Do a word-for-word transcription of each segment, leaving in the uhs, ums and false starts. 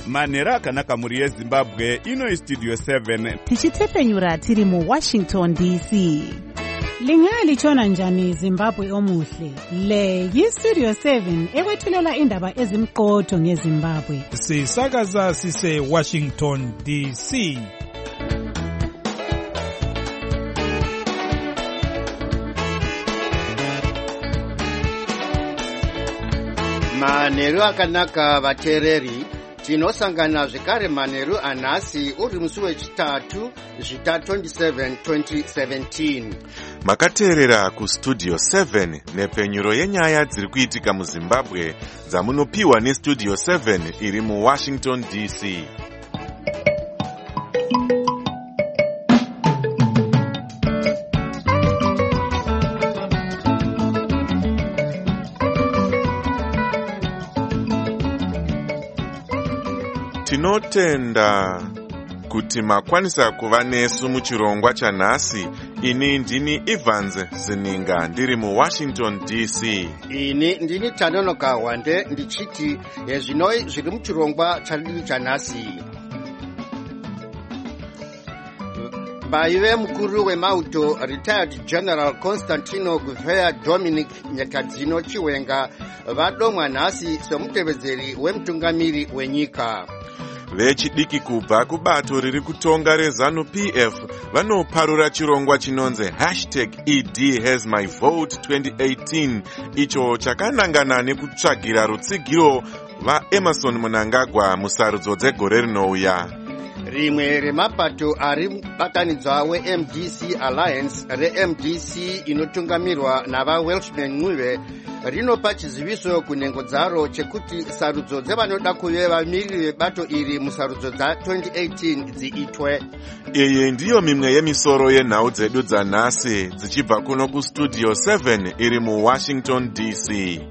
manhero akanaka muri yezimbabwe. Ino istudio seven tichitepenyura tiri mu Washington D C. Lingalitshona njani Zimbabwe omuhle? Le yistudio seven ekwethulela indaba ezimqotho ngeZimbabwe. Sisakaza sise Washington D C. Manhero akanaka vateereri, tinosangana zvekare manheru anhasi uri musi wechitatu zvita twenty-seven twenty seventeen. Makateerera kustudio seven nepenyuro yenyaya dziri kuitika muZimbabwe dzamunopiwa nestudio seven iri muWashington D C. Tinotenda kuti makwanisa kuva nesu muchirongwa chanhasi. Ini ndini Evans Zininga ndiri muWashington D C. Ini ndini Tanonoka Wande ndichiti zvino zviri muchirongwa chadii chanhasi. Vaive mukuru wemauto retired General Constantino Gouveia Dominic Nyakadzino Chiwenga vadomwa nhasi semutevedzeri wemutungamiri wenyika. Vechidiki kubva kubato riri kutonga reZANU-P F vanoparura chirongwa chinonzi hashtag E D has my vote twenty eighteen, icho chakanangana nekutsvagira rutsigiro vaEmerson Mnangagwa musarudzo dzegore rinouya. Rimwe remapato ari mubatanidzwa weM D C Alliance reM D C inotungamirwa navaWelshman Ncube rinopa chiziviso kunhengo dzaro chekuti sarudzo dzevanoda kuve vamiriri vebato iri musarudzo dza twenty eighteen dziitwe. Iyi ndiyo mimwe yemisoro yenhau dzedu dzanhasi dzichibva kuno kustudio seven iri muWashington D C.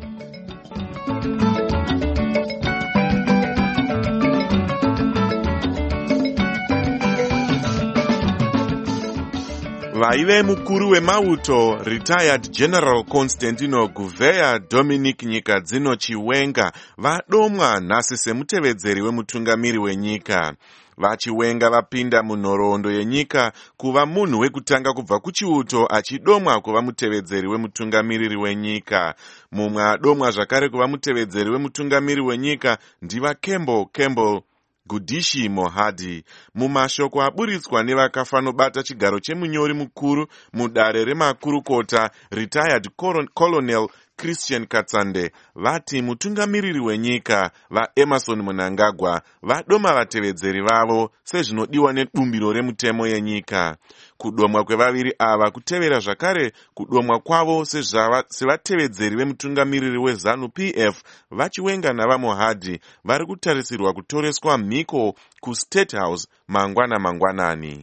Vaive mukuru wemauto retired General Constantino Gouveia Dominic Nyakadzino Chiwenga vadomwa nhasi semutevedzeri wemutungamiri wenyika. Vachiwenga vapinda munhoroondo yenyika kuva munhu wekutanga kubva kuchiuto achidomwa kuva mutevedzeri wemutungamiriri wenyika. Mumwe adomwa zvakare kuva mutevedzeri wemutungamiri wenyika ndiva Campbell Campbell Gudishi Mohadi. Mumashoko aburitswa nevakafanobata chigaro chemunyori mukuru mudare remakurukota retired Colonel Christian Katsande vati mutungamiriri wenyika vaEmerson Mnangagwa vadoma vatevedzeri vavo sezvinodiwa nedumbiro remutemo yenyika. Kudomwa kwevaviri ava kutevera zvakare kudomwa kwavo sevatevedzeri vemutungamiriri weZANU-P F Vachiwenga navaMohadi vari kutarisirwa kutoreswa mhiko kuState House mangwana mangwanani.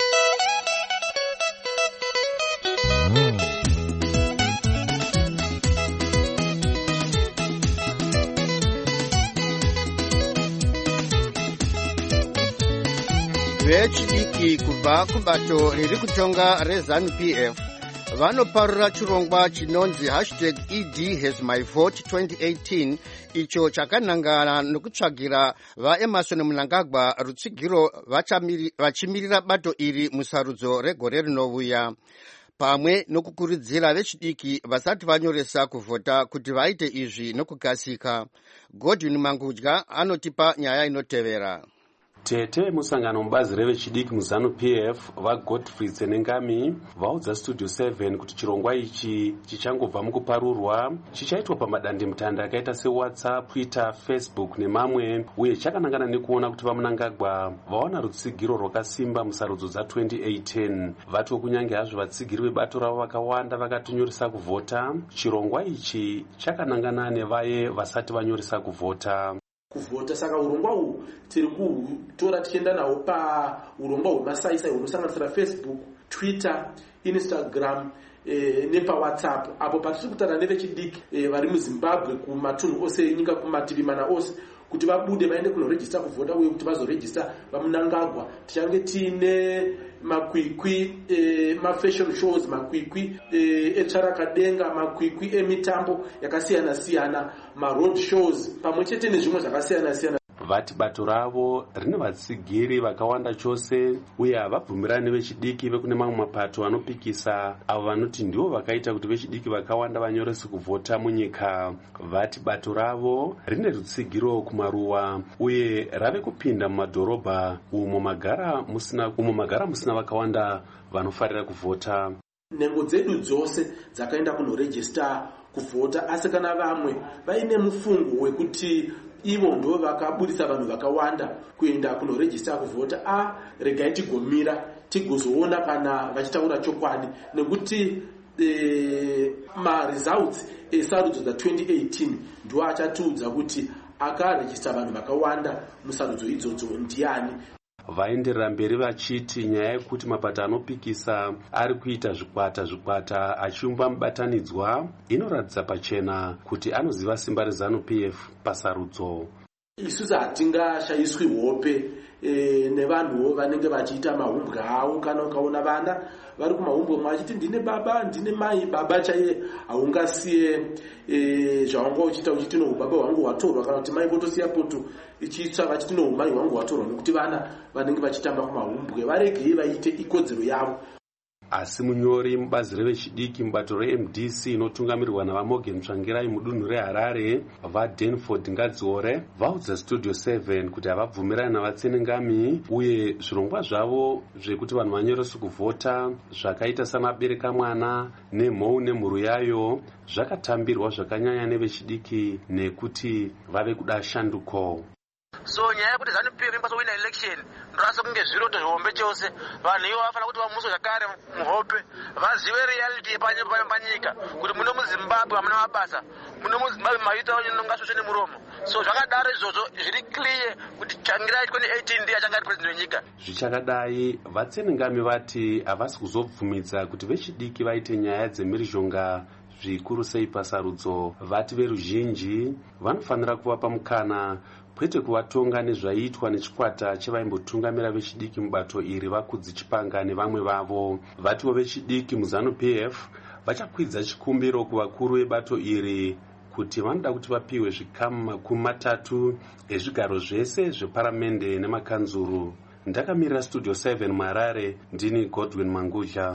Vechidiki kubva kubato riri kutonga reZANU-P F vanoparura chirongwa chinonzi hashtag E D has my vote twenty eighteen, icho chakanangana nokutsvagira vaEmerson Mnangagwa rutsigiro vachimirira bato iri musarudzo regore rinovuya, pamwe nokukurudzira vechidiki vasati vanyoresa kuvhota kuti vaite izvi nokukasika. Godwin Mangudya anotipa nyaya inotevera. Tete musangano mubazi revechidiki muZANU-P F vaGodfrey Tsenengami vaudza studio seven kuti chirongwa ichi chichangobva mukuparurwa chichaitwa pamadandemutande akaita seWhatsApp, Twitter, Facebook nemamwe, uye chakanangana nekuona kuti vaMnangagwa vaona rutsigiro rwakasimba musarudzo dza twenty eighteen. Vati kunyange hazvo vatsigiri vebato ravo vakawanda vakatonyoresa kuvhota, chirongwa ichi chakanangana nevaye vasati vanyoresa kuvhota. Kuvhota saka urongwa uhu tiri kutora tichienda nawo paurongwa hwemasaisai hunosanganisira Facebook, Twitter, Instagram eh, nepaWhatsApp, apo patiri kutaura nevechidiki eh, vari muZimbabwe kumatunhu ose enyika kumativi mana ose kuti vabude vaende kunorejista kuvhota uye kuti vazorejista vaMnangagwa. Tichange tiine makwikwi eh, mafashion shows, makwikwi eh, etsvarakadenga, makwikwi emitambo yakasiyana siyana, maroad shows pamwe chete nezvimwe zvakasiyana siyana. vati bato ravo rine vatsigiri vakawanda chose uye havabvumirani vechidiki vekune mamwe mapato anopikisa avo vanoti ndivo vakaita kuti vechidiki vakawanda vanyorese kuvhota munyika. Vati bato ravo rine rutsigiro kumaruwa uye rave kupinda mumadhorobha umo magara musina umo magara musina vakawanda vanofarira kuvhota. Nhengo dzedu dzose dzakaenda kunorejista kuvhota, asi kana vamwe vaine mufungo wekuti ivo ndo vakabudisa vanhu vakawanda kuenda kunorejista kuvhota, a regai tigomira tigozoona kana vachitaura chokwadi, nekuti e, maresults esarudzo dza twenty eighteen ndo achatiudza kuti akarejista vanhu vakawanda musarudzo idzodzo ndiani. Vaenderera mberi vachiti nyaya yekuti mapato anopikisa ari kuita zvikwata zvikwata achiumba mubatanidzwa inoratidza pachena kuti anoziva simba reZANU-P F pasarudzo. Isusu hatingashayiswi hope e, nevanhuwo vanenge vachiita mahumbwe avo. Kana ukaona vana vari kumahumbwe mwachiti ndine baba ndine mai, baba chaiye haungasiye e, zvawanga uchiita uchiti no baba wangu watorwa, kana kuti mai votosiya poto ichitsva vachiti no mai wangu watorwa, nekuti vana vanenge vachitamba kumahumbwe varegei vaite ikodzero yavo. Asi munyori mubazi revechidiki mubato re-M D C inotungamirirwa navaMorgan Tsvangirai mudunhu reHarare vaDanford Ngadziore vaudza Studio seven kuti havabvumirani navatsenengami uye zvirongwa zvavo zvekuti vanhu vanyorese kuvhota zvakaita samabereka mwana nemhou nemhuru yayo zvakatambirwa zvakanyanya nevechidiki nekuti vave kuda shanduko. So nyaya yekuti ZANU-P F impasowina election ndirasa kunge zviroto zvihombe chose. Vanhu ivo vafana kuti vamuswe zvakare muhope vazive reality yepanyika kuti muno muZimbabwe hamuna mabasa, muno muZimbabwe maita nongasvosve nemuromo. So zvakadaro izvozvo zviri clear kuti Tsvangirai twenty eighteen ndiye achanga ari president wenyika. Zvichakadai vatsenengami vati havasi kuzobvumidza kuti vechidiki vaite nyaya dzemhirizhonga zvikuru sei pasarudzo. Vati veruzhinji vanofanira kuvapa mukana kwete kuvatonga nezvaiitwa nechikwata chevaimbotungamira vechidiki mubato iri vakudzi chipanga nevamwe vavo. Vatiwo vechidiki muZANU-P F vachakwidza chikumbiro kuvakuru vebato iri kuti vanoda kuti vapiwe zvikamu makumi matatu ezvigaro zvese zveparamende nemakanzuru. Ndakamirira Studio seven muHarare, ndini Godwin Mangudya.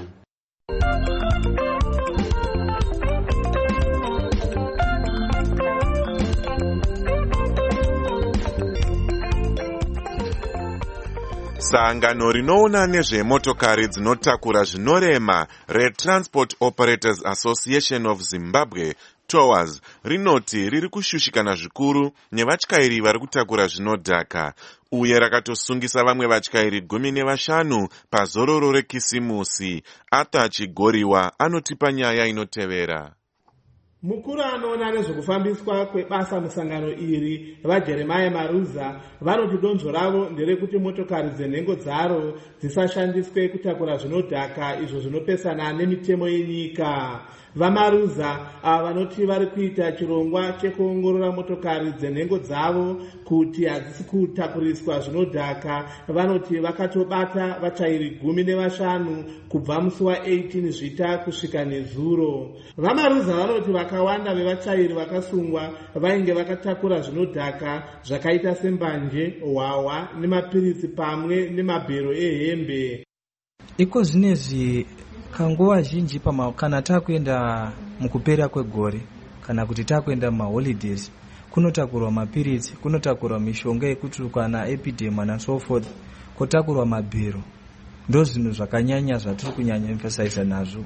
Sangano rinoona nezvemotokari dzinotakura zvinorema reTransport Operators Association of Zimbabwe TOAZ rinoti riri kushushikana zvikuru nevatyairi vari kutakura zvinodhaka uye rakatosungisa vamwe vatyairi gumi nevashanu pazororo reKisimusi. Arthur Chigoriwa anotipa nyaya inotevera. Mukuru anoona nezvekufambiswa kwebasa musangano iri vaJeremiah Maruza vanoti donzvo ravo nderekuti motokari dzenhengo dzaro dzisashandiswe kutakura zvinodhaka izvo zvinopesana nemitemo yenyika. VaMaruza ava vanoti vari kuita chirongwa chekuongorora motokari dzenhengo dzavo kuti hadzisi kutakuriswa zvinodhaka. Vanoti vakatobata vachairi gumi nevashanu kubva musi wa-eighteen zvita kusvika nezuro. VaMaruza vanoti vakawanda vevachairi vakasungwa vainge vakatakura zvinodhaka zvakaita sembanje, hwahwa nemapirisi pamwe nemabhero ehembe. Iko zvinezvi kanguva zhinji pama kana takuenda mukupera kwegore kana kuti takuenda maholidays kunotakurwa mapirisi, kunotakurwa mishonga yekutukana epidema na so forth, kotakurwa mabhero. Ndo zvinhu zvakanyanya zvatiri kunyanya emphasize nazvo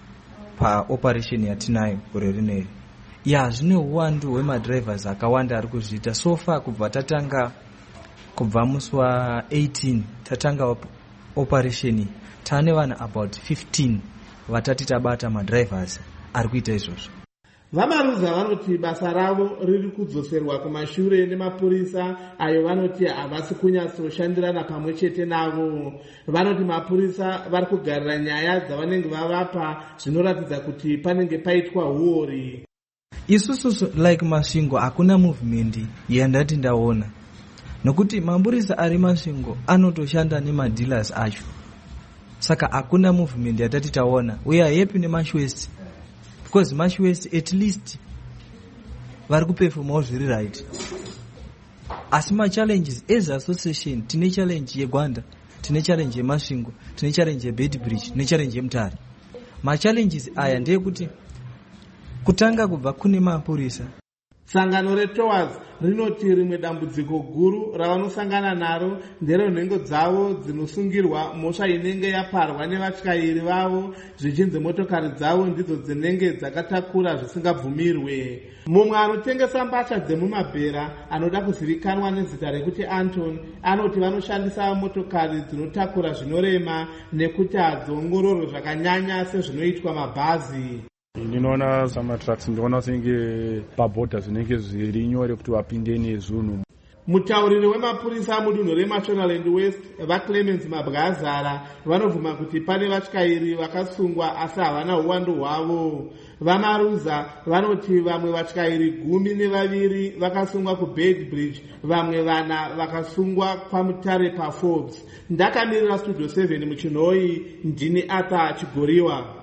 pa operation yatinayo gore rineri. Ya zvine uwandu hwemadrivers akawanda ari kuzviita so far kubva tatanga kubva musi wa-eighteen tatanga op operation tane vanhu about fifteen vatati tabata madrivers ari kuita izvozvo. VaMaruza vanoti basa ravo riri kudzoserwa kumashure nemapurisa ayo vanoti havasi kunyatsoshandirana pamwe chete navo. Vanoti mapurisa vari kugarira nyaya dzavanenge vavapa zvinoratidza kuti panenge paitwa huori. Isusu like Masvingo hakuna movement yandati ndaona, nokuti mapurisa ari Masvingo anotoshanda nemadealers acho, saka hakuna movement yatati taona. We are happy neMashwest because Mashwest at least vari kuperformawo zviri right. asi machallenges as association tine challenge yeGwanda, tine challenge yeMasvingo, tine challenge yeBedbridge, tine challenge yeMutare. Machallenges aya ndeyekuti kutanga kubva kune mapurisa. Sangano reTowers rinoti rimwe dambudziko guru ravanosangana naro nderenhengo dzavo dzinosungirwa mhosva inenge yaparwa nevatyairi vavo zvichinzi motokari dzavo ndidzo dzinenge dzakatakura zvisingabvumirwe. Mumwe anotengesa mbatya dzemumabhera anoda kuzivikanwa nezita rekuti Anton anoti vanoshandisa motokari dzinotakura zvinorema nekuti hadziongororwe zvakanyanya sezvinoitwa mabhazi. Ndinoona samatracks ndinoona senge pabhodha zvinenge zviri nyore kuti vapinde nezvunhu. Mutauriri wemapurisa mudunhu reMashonaland West vaClemens Mabwazara vanovhuma kuti pane vatyairi vakasungwa asi havana uwandu hwavo. VaMaruza vanoti vamwe vatyairi gumi nevaviri vakasungwa kuBedbridge, vamwe vana vakasungwa paMutare paForbes. Ndakamirira Studio seven muchinhoi, ndini Arthur Chigoriwa.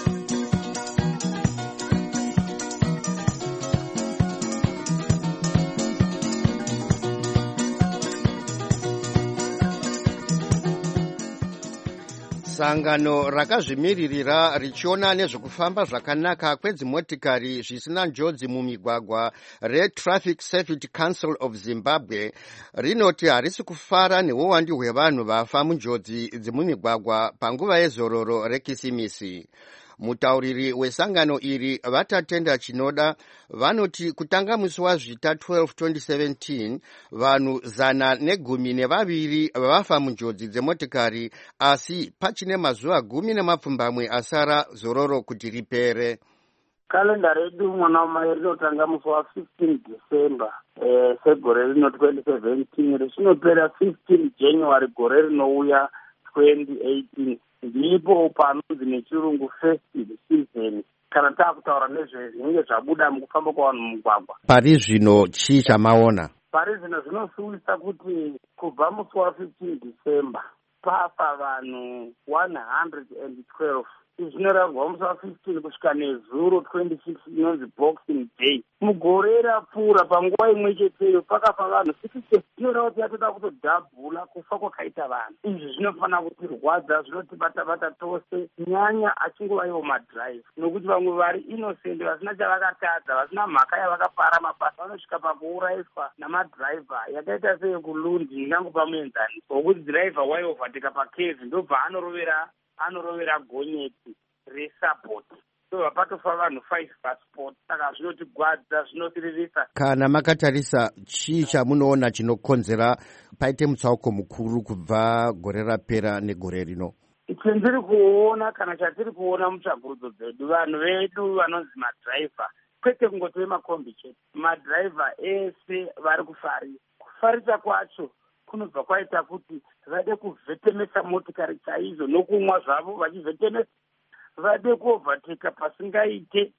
Sangano rakazvimiririra richiona nezvekufamba zvakanaka kwedzimotikari zvisina njodzi mumigwagwa reTraffic Safety Council of Zimbabwe rinoti harisi kufara neuwandu hwevanhu vafa munjodzi dzemumigwagwa panguva yezororo reKisimisi. Mutauriri wesangano iri vatatenda chinoda vanoti kutanga musi wazvita twelve twenty seventeen vanhu zana negumi nevaviri vafa munjodzi dzemotikari, asi pachine mazuva gumi nemapfumbamwe asara zororo kuti ripere. Kalenda redu mwana wamai rinotanga musi wa fifteen December eh, segore rino twenty seventeen richinopera fifteen January gore rinouya twenty eighteen. Ndipo panonzi nechirungu festive season kana taakutaura nezve zvinenge zvabuda mukufamba kwavanhu mumugwagwa. Pari zvino chii chamaona? Pari zvino zvinosuwisa kuti kubva musi wa fifteen December pafa vanhu one hundred twelve. Izvi zvinorangwa musi wa fifteen kusvika nezuro twenty six inonzi Boxing Day. Mugore rapfuura panguva imwe cheteyo pakafa vanhu sixty. Zvinoreva kuti yatoda kutodhabhula kufa kwakaita vanhu. Izvi zvinofanira kutirwadza, zvinotibata-bata tose, nyanya achingova ivo madhiraivha, nokuti vamwe vari innocent vasina chavakatadza, vasina mhaka yavakafara mabasa vanosvika pakuurayiswa namadhiraivha yakaita seyekulundi ingangopa muenzani wokuti dhiraivha waiovateka pakevhi ndobva anorovera anorovera gonyeti resapoti. So vapatofa vanhu five passport. Saka zvinotigwadza, zvinotiririsa. Kana makatarisa chii chamunoona chinokonzera paite mutsauko mukuru kubva gore rapera negore rino? Chandiri kuona kana chatiri kuona mutsvagurudzo dzedu, vanhu vedu vanonzi madhiraivha, kwete kungoti vemakombi chete, madhiraivha ese vari kufarisa. Kufarisa kwacho kunobva kwaita kuti vade kuvhetemesa motikari chaizvo nokumwa zvavo vachivhetemesa, vade kuovhateka pasingaite.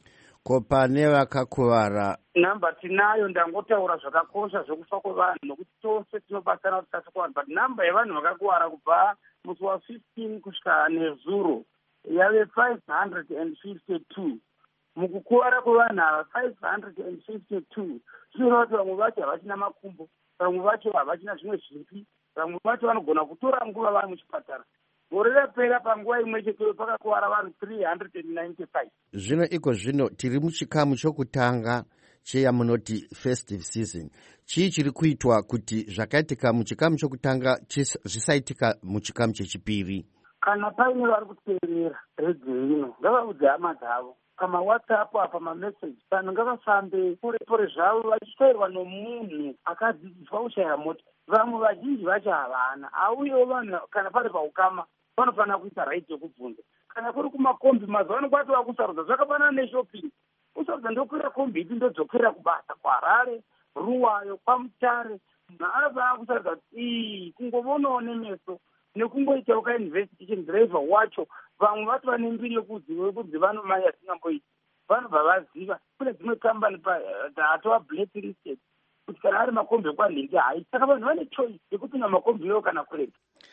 Ko pane vakakuvara namba tinayo, ndangotaura zvakakosha zvokufa kwevanhu nokuti tose tinobatsana kuti tase kuvanhu, but namba yevanhu vakakuvara kubva musi wa fifteen kusvika nezuro yave five hundred fifty-two. Mukukuvara kwevanhu ava five hundred fifty-two zvinoreva kuti vamwe vacho havachina makumbo, vamwe vacho havachina zvimwe zvipi, vamwe vacho vanogona kutora nguva vari muchipatara. Gore rapera panguva imwe chete pakakuvara vanhu three hundred ninety-five. Zvino iko zvino tiri muchikamu chokutanga cheyamunoti festive season. Chii chiri kuitwa kuti zvakaitika muchikamu chokutanga zvisaitika muchikamu chechipiri? Kana paine vari kuteerera redio ino ngavaudze hama dzavo pamawhatsapp apa mameseji, vanhu ngavafambe pore pore zvavo vachitoerwa nomunhu akadzidziswa kushayira mota. Vamwe vazhinji vacho havana, auyewo vanhu kana pari paukama vanofanira kuita right yekubvunza. Kana kuri kumakombi mazuva ano kwatova kusarudza, zvakafanana neshopping. Kusarudza ndokwira kombi ipi ndodzokera kubasa kwaHarare, Ruwayo, kwaMutare. Munhu anofanira kusarudza kuti ii kungovonawo nemeso nekungoitawo kainvestigation driver wacho. Vamwe vato vane mbiri yekuti vanomanya zvingamboita, vanobva vaziva kune dzimwe kambani hatova blacklisted kuti kana ari makombi ekwanhingi hai. Saka vanhu vane choice yekupinda makombi iwo kana kurega.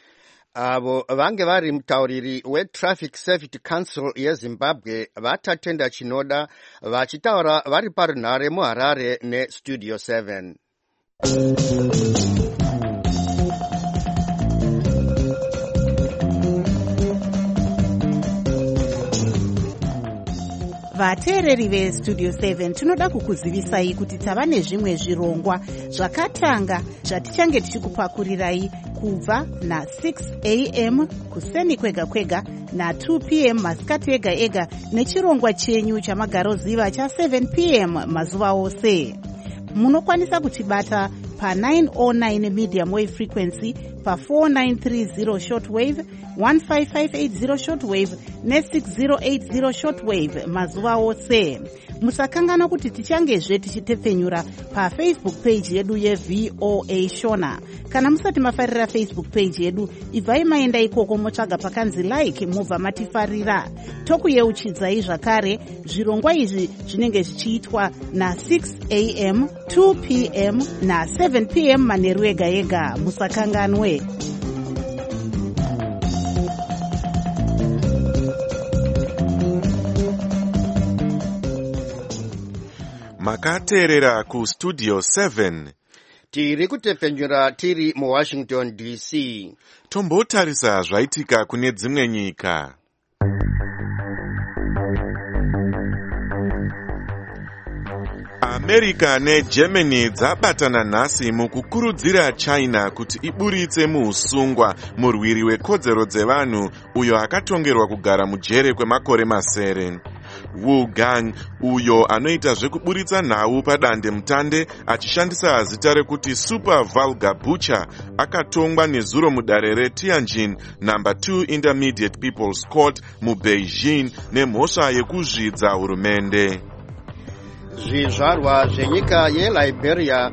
Avo vange vari mutauriri weTraffic Safety Council yeZimbabwe vatatenda chinoda vachitaura vari parunhare muHarare neStudio seven. vateereri vestudio seven tinoda kukuzivisai kuti tava nezvimwe zvirongwa zvakatanga zvatichange tichikupakurirai kubva na-six a m kuseni kwega kwega na-two p m masikati ega ega nechirongwa chenyu chamagaroziva cha-seven p m mazuva ose. Munokwanisa kutibata pa-nine oh nine medium wave frequency, pa-four nine three zero shortwave, one five five eight zero shortwave ne-six zero eight zero shortwave mazuva ose. Musakangana kuti tichangezve tichitepfenyura pafacebook page yedu yeV O A Shona. Kana musati mafarira Facebook page yedu, ibvai maenda ikoko motsvaga pakanzi like mubva matifarira. Tokuyeuchidzai zvakare zvirongwa izvi zvinenge zvichiitwa na-six a m, two p m na-seven p m manheru ega ega. Musakanganwe. Makateerera ku Studio seven. Tiri kutepfenyura tiri muWashington D C. Tombotarisa zvaitika kune dzimwe nyika. America neGermany dzabatana nhasi mukukurudzira China kuti iburitse muusungwa murwiri wekodzero dzevanhu uyo akatongerwa kugara mujere kwemakore masere. Wu Gang, uyo anoita zvekuburitsa nhau padande mutande achishandisa zita rekuti Super Vulgar Butcher, akatongwa nezuro mudare reTianjin number two Intermediate People's Court muBeijing nemhosva yekuzvidza hurumende. Zvizvarwa zvenyika yeLiberia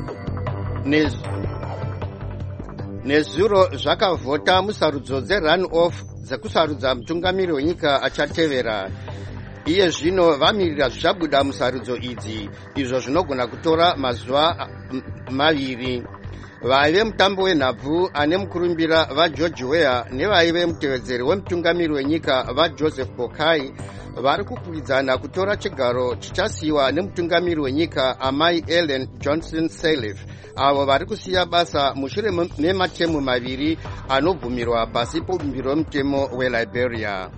nezuro zvakavhota musarudzo dze-run-off dzekusarudza mutungamiri wenyika achatevera. Iye zvino vamirira zvichabuda musarudzo idzi, izvo zvinogona kutora mazuva maviri. Vaive mutambo wenhabvu ane mukurumbira vaGeorge Weah nevaive mutevedzeri wemutungamiri wenyika vaJoseph Boakai vari kukwidzana kutora chigaro chichasiyiwa nemutungamiri wenyika amai Ellen Johnson Sirleaf, avo vari kusiya basa mushure mematemu maviri anobvumirwa pasi pobumbiro wemutemo weLiberia.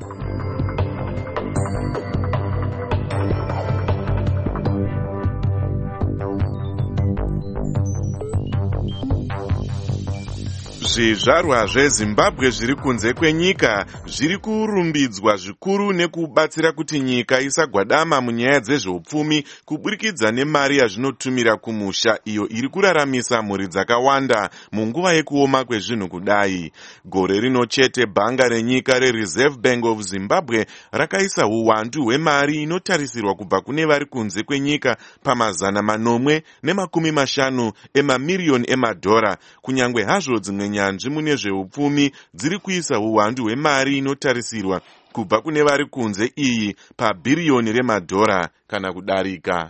Zvizvarwa zveZimbabwe zviri kunze kwenyika zviri kurumbidzwa zvikuru nekubatsira kuti nyika isagwadama munyaya dzezveupfumi kuburikidza nemari yazvinotumira kumusha iyo iri kuraramisa mhuri dzakawanda munguva yekuoma kwezvinhu kudai. Gore rino chete bhanga renyika reReserve Bank of Zimbabwe rakaisa uwandu hwemari inotarisirwa kubva kune vari kunze kwenyika pamazana manomwe nemakumi mashanu emamiriyoni emadhora, kunyangwe hazvo dzimwe nyanzvi mune zveupfumi dziri kuisa uwandu hwemari inotarisirwa kubva kune vari kunze iyi pabhiriyoni remadhora kana kudarika.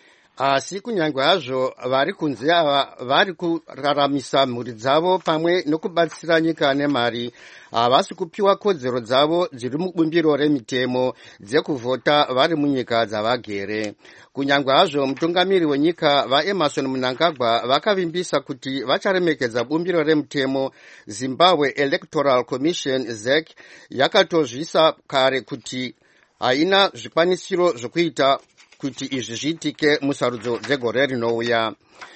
Asi kunyange hazvo vari kunze ava vari kuraramisa mhuri dzavo pamwe nokubatsira nyika nemari, havasi kupiwa kodzero dzavo dziri mubumbiro remitemo dzekuvhota vari munyika dzavagere. Kunyange hazvo mutungamiri wenyika vaEmerson Mnangagwa vakavimbisa kuti vacharemekedza bumbiro remutemo, Zimbabwe Electoral Commission Z E C yakatozvisa kare kuti haina zvikwanisiro zvokuita kuti izvi zviitike musarudzo dzegore rinouya.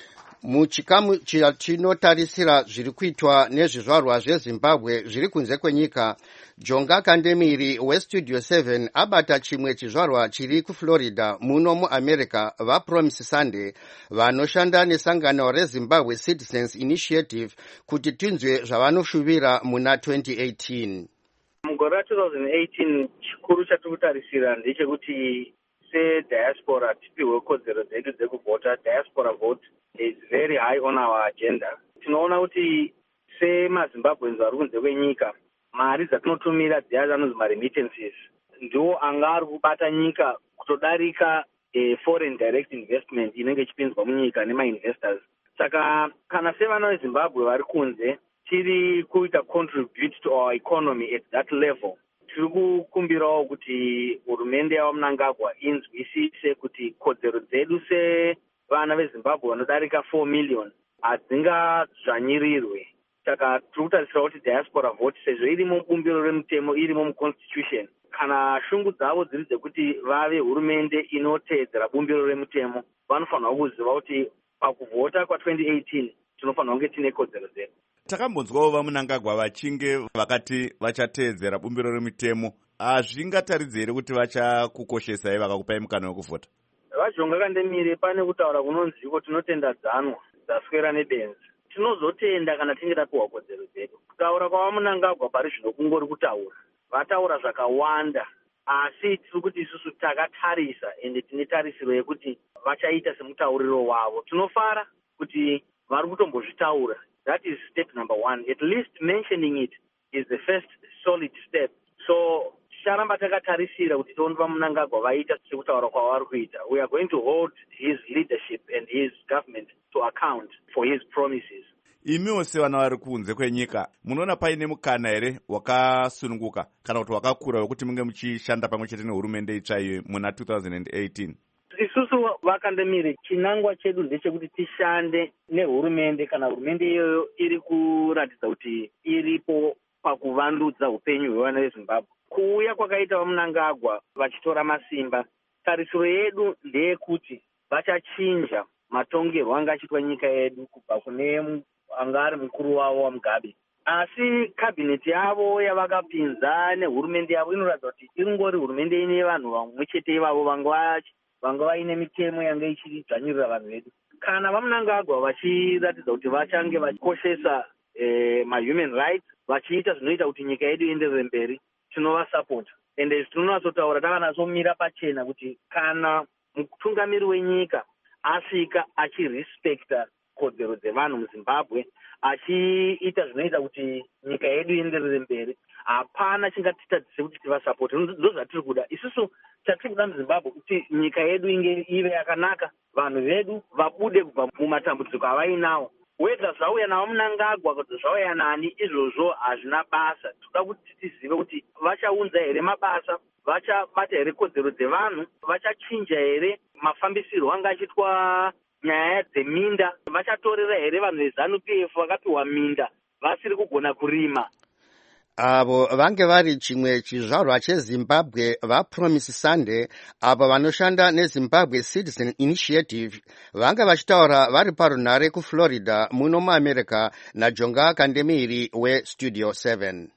Muchikamu chinotarisira zviri kuitwa nezvizvarwa zveZimbabwe zviri kunze kwenyika, Jonga Kandemiri weStudio seven abata chimwe chizvarwa chiri kuFlorida muno muAmerica vaPromise Sunday vanoshanda nesangano reZimbabwe Citizens Initiative kuti tinzwe zvavanoshuvira muna twenty eighteen. Mugore twenty eighteen chikuru chatirikutarisira ndechekuti diaspora tipiwe kodzero dzedu dzekuvhota. Diaspora vote is very high on our agenda. Tinoona kuti semaZimbabweans vari kunze kwenyika, mari dzatinotumira dziya anonzi maremittances ndiwo anga ari kubata nyika kutodarika eh, foreign direct investment inenge ichipinzwa munyika nemainvestors. Saka kana sevana veZimbabwe vari kunze tiri kuita contribute to our economy at that level, tiri kukumbirawo kuti hurumende yaMnangagwa inzwisise kuti kodzero dzedu vana vezimbabwe vanodarika four million hadzingadzvanyirirwe. Saka tiri kutarisira kuti diaspora vote sezvo irimo mubumbiro remutemo, irimo muconstitution, kana shungu dzavo dziri dzekuti vave hurumende inoteedzera bumbiro remutemo, vanofanirwa kuziva kuti pakuvhota kwa twenty eighteen tinofanirwa kunge tine kodzero dzedu. Takambonzwawo vaMunangagwa vachinge vakati vachateedzera bumbiro remutemo. Hazvingataridze here kuti vachakukoshesai vakakupai mukana wekuvhota? Vajonga Kandemire pane kutaura kunonziko tinotenda dzanwa dzaswera nebenzi. Tinozotenda kana tinge tapiwa kodzero dzedu. Kutaura kwavaMunangagwa pari zvino kungori kutaura. Vataura zvakawanda, asi tiri kuti isusu takatarisa ende tine tarisiro yekuti vachaita semutauriro wavo. Tinofara kuti vari kutombozvitaura. That is step number one. At least mentioning it is the first solid step. So ticharamba takatarisira kuti tione vaMunangagwa vaita sekutaura kwavari kuita. We are going to hold his leadership and his government to account for his promises. Imiwo sevana vari kunze kwenyika, munoona paine mukana here wakasununguka kana kuti wakakura wekuti munge muchishanda pamwe chete nehurumende itsva iyo muna two thousand eighteen? Isusu vaKandemire, chinangwa chedu ndechekuti tishande nehurumende kana hurumende iyoyo iri kuratidza kuti iripo pakuvandudza upenyu hwevana veZimbabwe. Kuuya kwakaita vaMunangagwa vachitora masimba, tarisiro yedu ndeyekuti vachachinja matongerwo anga achiitwa nyika yedu kubva kune anga ari mukuru wavo waMugabe. Asi kabineti yavo yavakapinza nehurumende yavo inoratidza kuti ingori hurumende ine vanhu vamwe chete ivavo vanga vanga vaine mitemo yanga ichidzvanyirira vanhu vedu. Kana vaMunangagwa vachiratidza kuti vachange vachikoshesa eh, mahuman rights, vachiita zvinoita kuti nyika yedu ienderere mberi, tinovasapota. Ende tinonatsotaura takanatsomira pachena kuti kana mutungamiri wenyika asvika achirespekta kodzero dzevanhu muZimbabwe, achiita zvinoita kuti nyika yedu ienderere mberi, hapana chingatitadzise kuti tivasapote. Ndo zvatiri kuda isusu. Chatiri kuda muZimbabwe kuti nyika yedu inge ive yakanaka, vanhu vedu vabude kubva mumatambudziko avainawo. Wega zvauya navaMunangagwa kuti zvauya nani, izvozvo hazvina basa. Toda kuti tizive kuti vachaunza here mabasa, vachabata here kodzero dzevanhu, vachachinja here mafambisirwo anga achiitwa nyaya dzeminda, vachatorera here vanhu veZANU P F vakapiwa minda vasiri kugona kurima. Avo vange vari chimwe chizvarwa cheZimbabwe vaPromise Sunday, avo vanoshanda neZimbabwe Citizen Initiative, vange vachitaura vari parunhare kuFlorida muno muAmerica naJonga Kandemire weStudio seven.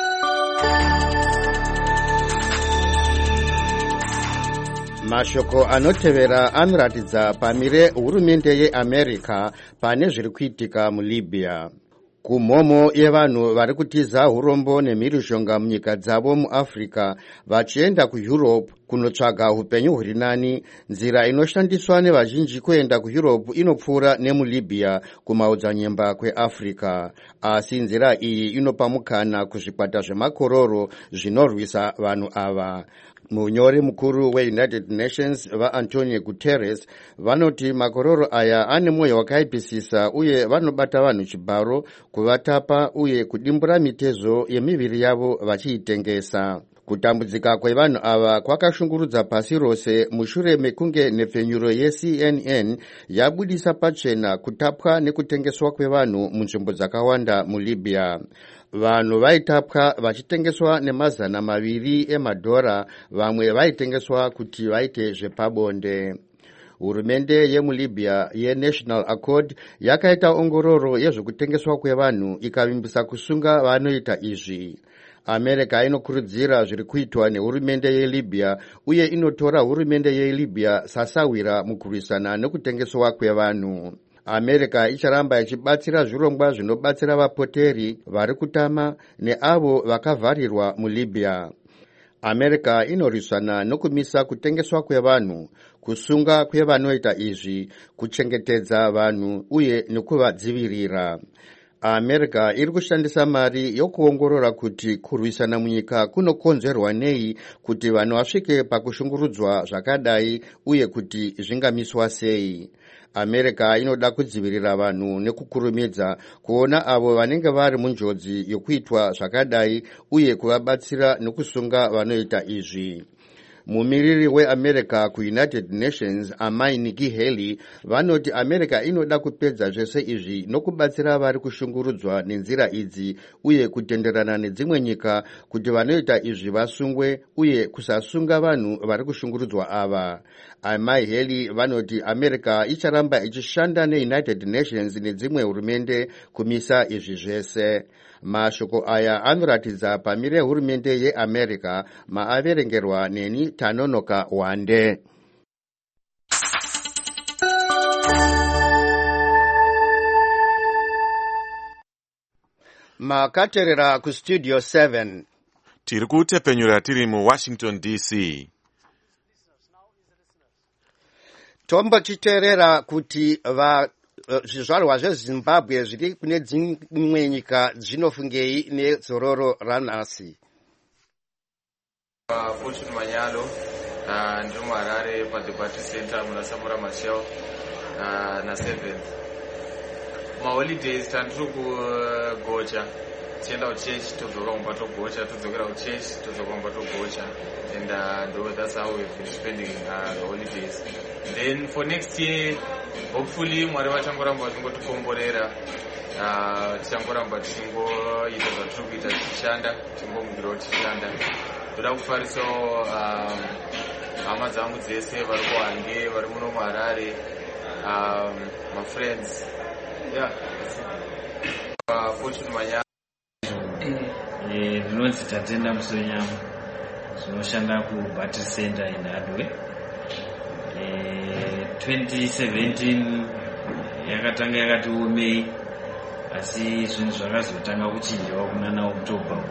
Mashoko anotevera anoratidza pamire hurumende yeAmerica pane zviri kuitika muLibya. Kumhomo yevanhu vari kutiza urombo nemhirizhonga munyika dzavo muAfrica vachienda kuEurope kunotsvaga upenyu huri nani, nzira inoshandiswa nevazhinji kuenda kuEurope inopfuura nemuLibya kumaodzanyemba kweAfrica. Asi nzira iyi inopa mukana kuzvikwata zvemakororo zvinorwisa vanhu ava. Munyori mukuru weUnited Nations vaAntonio Guterres vanoti makororo aya ane mwoyo wakaipisisa uye vanobata vanhu chibharo, kuvatapa uye kudimbura mitezo yemiviri yavo vachiitengesa. Kutambudzika kwevanhu ava kwakashungurudza pasi rose mushure mekunge nhepfenyuro yeC N N yabudisa pachena kutapwa nekutengeswa kwevanhu munzvimbo dzakawanda muLibya. Vanhu vaitapwa vachitengeswa nemazana maviri emadhora, vamwe vaitengeswa kuti vaite zvepabonde. Hurumende yemuLibya yeNational Accord yakaita ongororo yezvekutengeswa kwevanhu ikavimbisa kusunga vanoita izvi. America inokurudzira zviri kuitwa nehurumende yeLibya uye inotora hurumende yeLibya sasawira mukurwisana nekutengeswa kwevanhu. America icharamba ichibatsira zvirongwa zvinobatsira vapoteri vari kutama neavo vakavharirwa muLibya. America inorwisana nokumisa kutengeswa kwevanhu, kusunga kwevanoita izvi, kuchengetedza vanhu uye nekuvadzivirira. America iri kushandisa mari yokuongorora kuti kurwisana munyika kunokonzerwa nei, kuti vanhu vasvike pakushungurudzwa zvakadai uye kuti zvingamiswa sei. America inoda kudzivirira vanhu nekukurumidza kuona avo vanenge vari munjodzi yokuitwa zvakadai uye kuvabatsira nokusunga vanoita izvi. mumiriri weamerica kuunited nations amai Nikki Haley vanoti america inoda kupedza zvese izvi nokubatsira vari kushungurudzwa nenzira idzi uye kutenderana nedzimwe nyika kuti vanoita izvi vasungwe uye kusasunga vanhu vari kushungurudzwa ava. Amai Haley vanoti america icharamba ichishanda neunited nations nedzimwe hurumende kumisa izvi zvese. Mashoko aya anoratidza pamire hurumende yeamerica maaverengerwa neni Tanonoka Wande. Makaterera kustudio seven. Tiri kutepenyura tiri muWashington D C. Tombochiteerera kuti va zvizvarwa zvezimbabwe zviri kune dzimwe nyika zvinofungei nedzororo ranhasi. Fortune Manyalo ndiri muHarare paDebate Center muna Samora Machel na seventh. Maholidays tandiri kugocha tienda kuchechi todzoka kumba togocha todzokera kuchechi todzoka kumba togocha and uh, ndo that's how we've been spending uh, the holidays. Then for next year hopefully mwari vachangoramba vachingotikomborera tichangoramba tichingoita zvatiri kuita tichishanda tichingomukirawo tichishanda. Ndoda kufarisawo hama dzangu dzese vari kuHange vari muno muHarare mafriends yeah Fortune Manyalo ndinonzi Tatenda Musonyama zvinoshanda kuBattery Center eNhadwe. twenty seventeen yakatanga yakati omei asi zvinhu zvakazotanga kuchinjawo kunana October.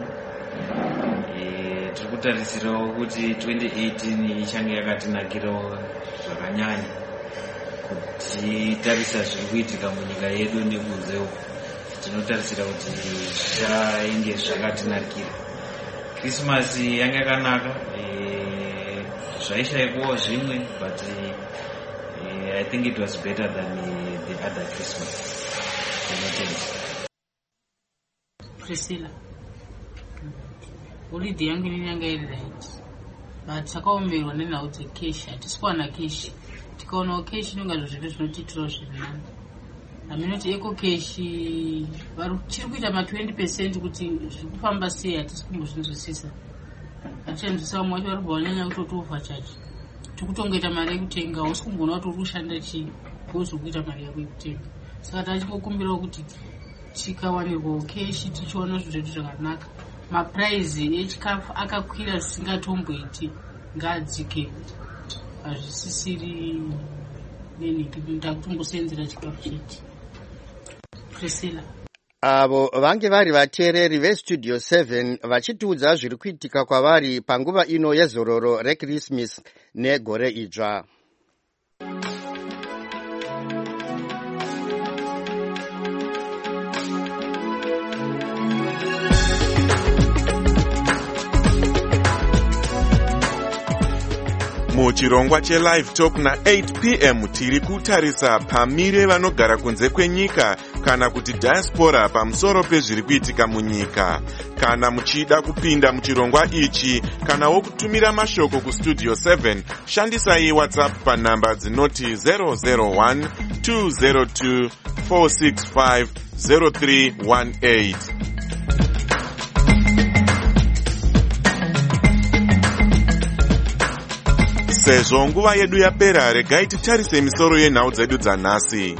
Tiri kutarisirawo kuti twenty eighteen ichange yakatinakirawo zvakanyanya kuti tarisa zviri kuitika munyika yedu nekunzewo tinotarisira kuti zvichainge zvakatinakira. Krismasi yanga yakanaka zvaishaikwawo zvimwe but uh, I think it was better than uh, the other Christmas. Priscilla, holiday yangu inini yanga iri right but takaomberwa nenhau dzekeshi hatisikuwana keshi tikaonawo keshi inonga zvive zvinotitirawo zvirinani. Haminoti eko keshi chiri kuita ma twenty percent kuti zviri kufamba sei hatisi kumbozvinzwisisa. Hatichanzwisisa vamwe vacho vari kubva vanyanya kutoti overcharge tikutongoita mari yekutenga usi kumboona kuti uri kushanda chii kozi kuita mari yako yekutenga. Saka tachikokumbirawo kuti tikawanirwawo keshi tichiona zvinhu zvedu zvakanaka. Mapuraizi echikafu akakwira zvisingatomboiti ngaadzike hazvisisiri nenhiki ndakutombosenzera chikafu chete. Priscilla avo vange vari vateereri vestudio seven vachitiudza zviri kuitika kwavari panguva ino yezororo rekrismas negore idzva. Muchirongwa cheLive Talk na eight p m tiri kutarisa pamire vanogara kunze kwenyika kana kuti diaspora pamusoro pezviri kuitika munyika. Kana muchida kupinda muchirongwa ichi kana wokutumira mashoko kustudio seven shandisai WhatsApp panhamba dzinoti zero zero one two zero two four six five zero three one eight. Sezvo nguva yedu yapera, regai titarise misoro yenhau dzedu dzanhasi.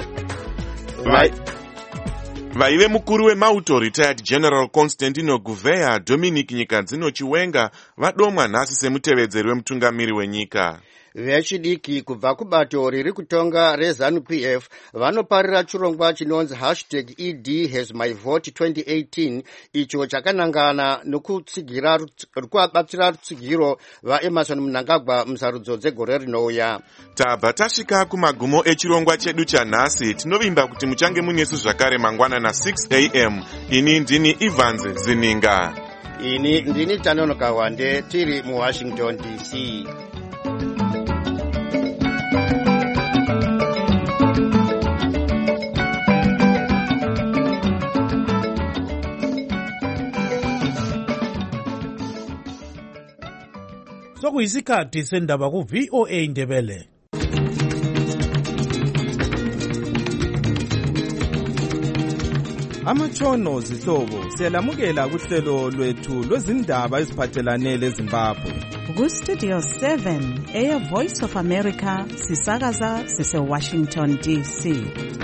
Vaive mukuru wemauto retired General Constantino Gouveia Dominic Nyikadzino Chiwenga vadomwa nhasi semutevedzeri wemutungamiri wenyika. Vechidiki kubva kubato riri kutonga reZANU P F vanoparira chirongwa chinonzi hashtag E D has my vote twenty eighteen icho chakanangana nokutsigira kubatsira rutsigiro vaEmerson Mnangagwa musarudzo dzegore rinouya. Tabva tasvika kumagumo echirongwa chedu chanhasi. Tinovimba kuti muchange munesu zvakare mangwana na six a m Ini ndini Evans Zininga. Ini ndini Tanonoka Wande tiri muWashington D C. Sekuyisikhathi sendaba ku V O A Ndebele. Amatshono zihlobo siyalamukela kuhlelo lwethu lwezindaba eziphathelane leZimbabwe. Ku Studio seven eya Voice of America sisakaza sise Washington D C.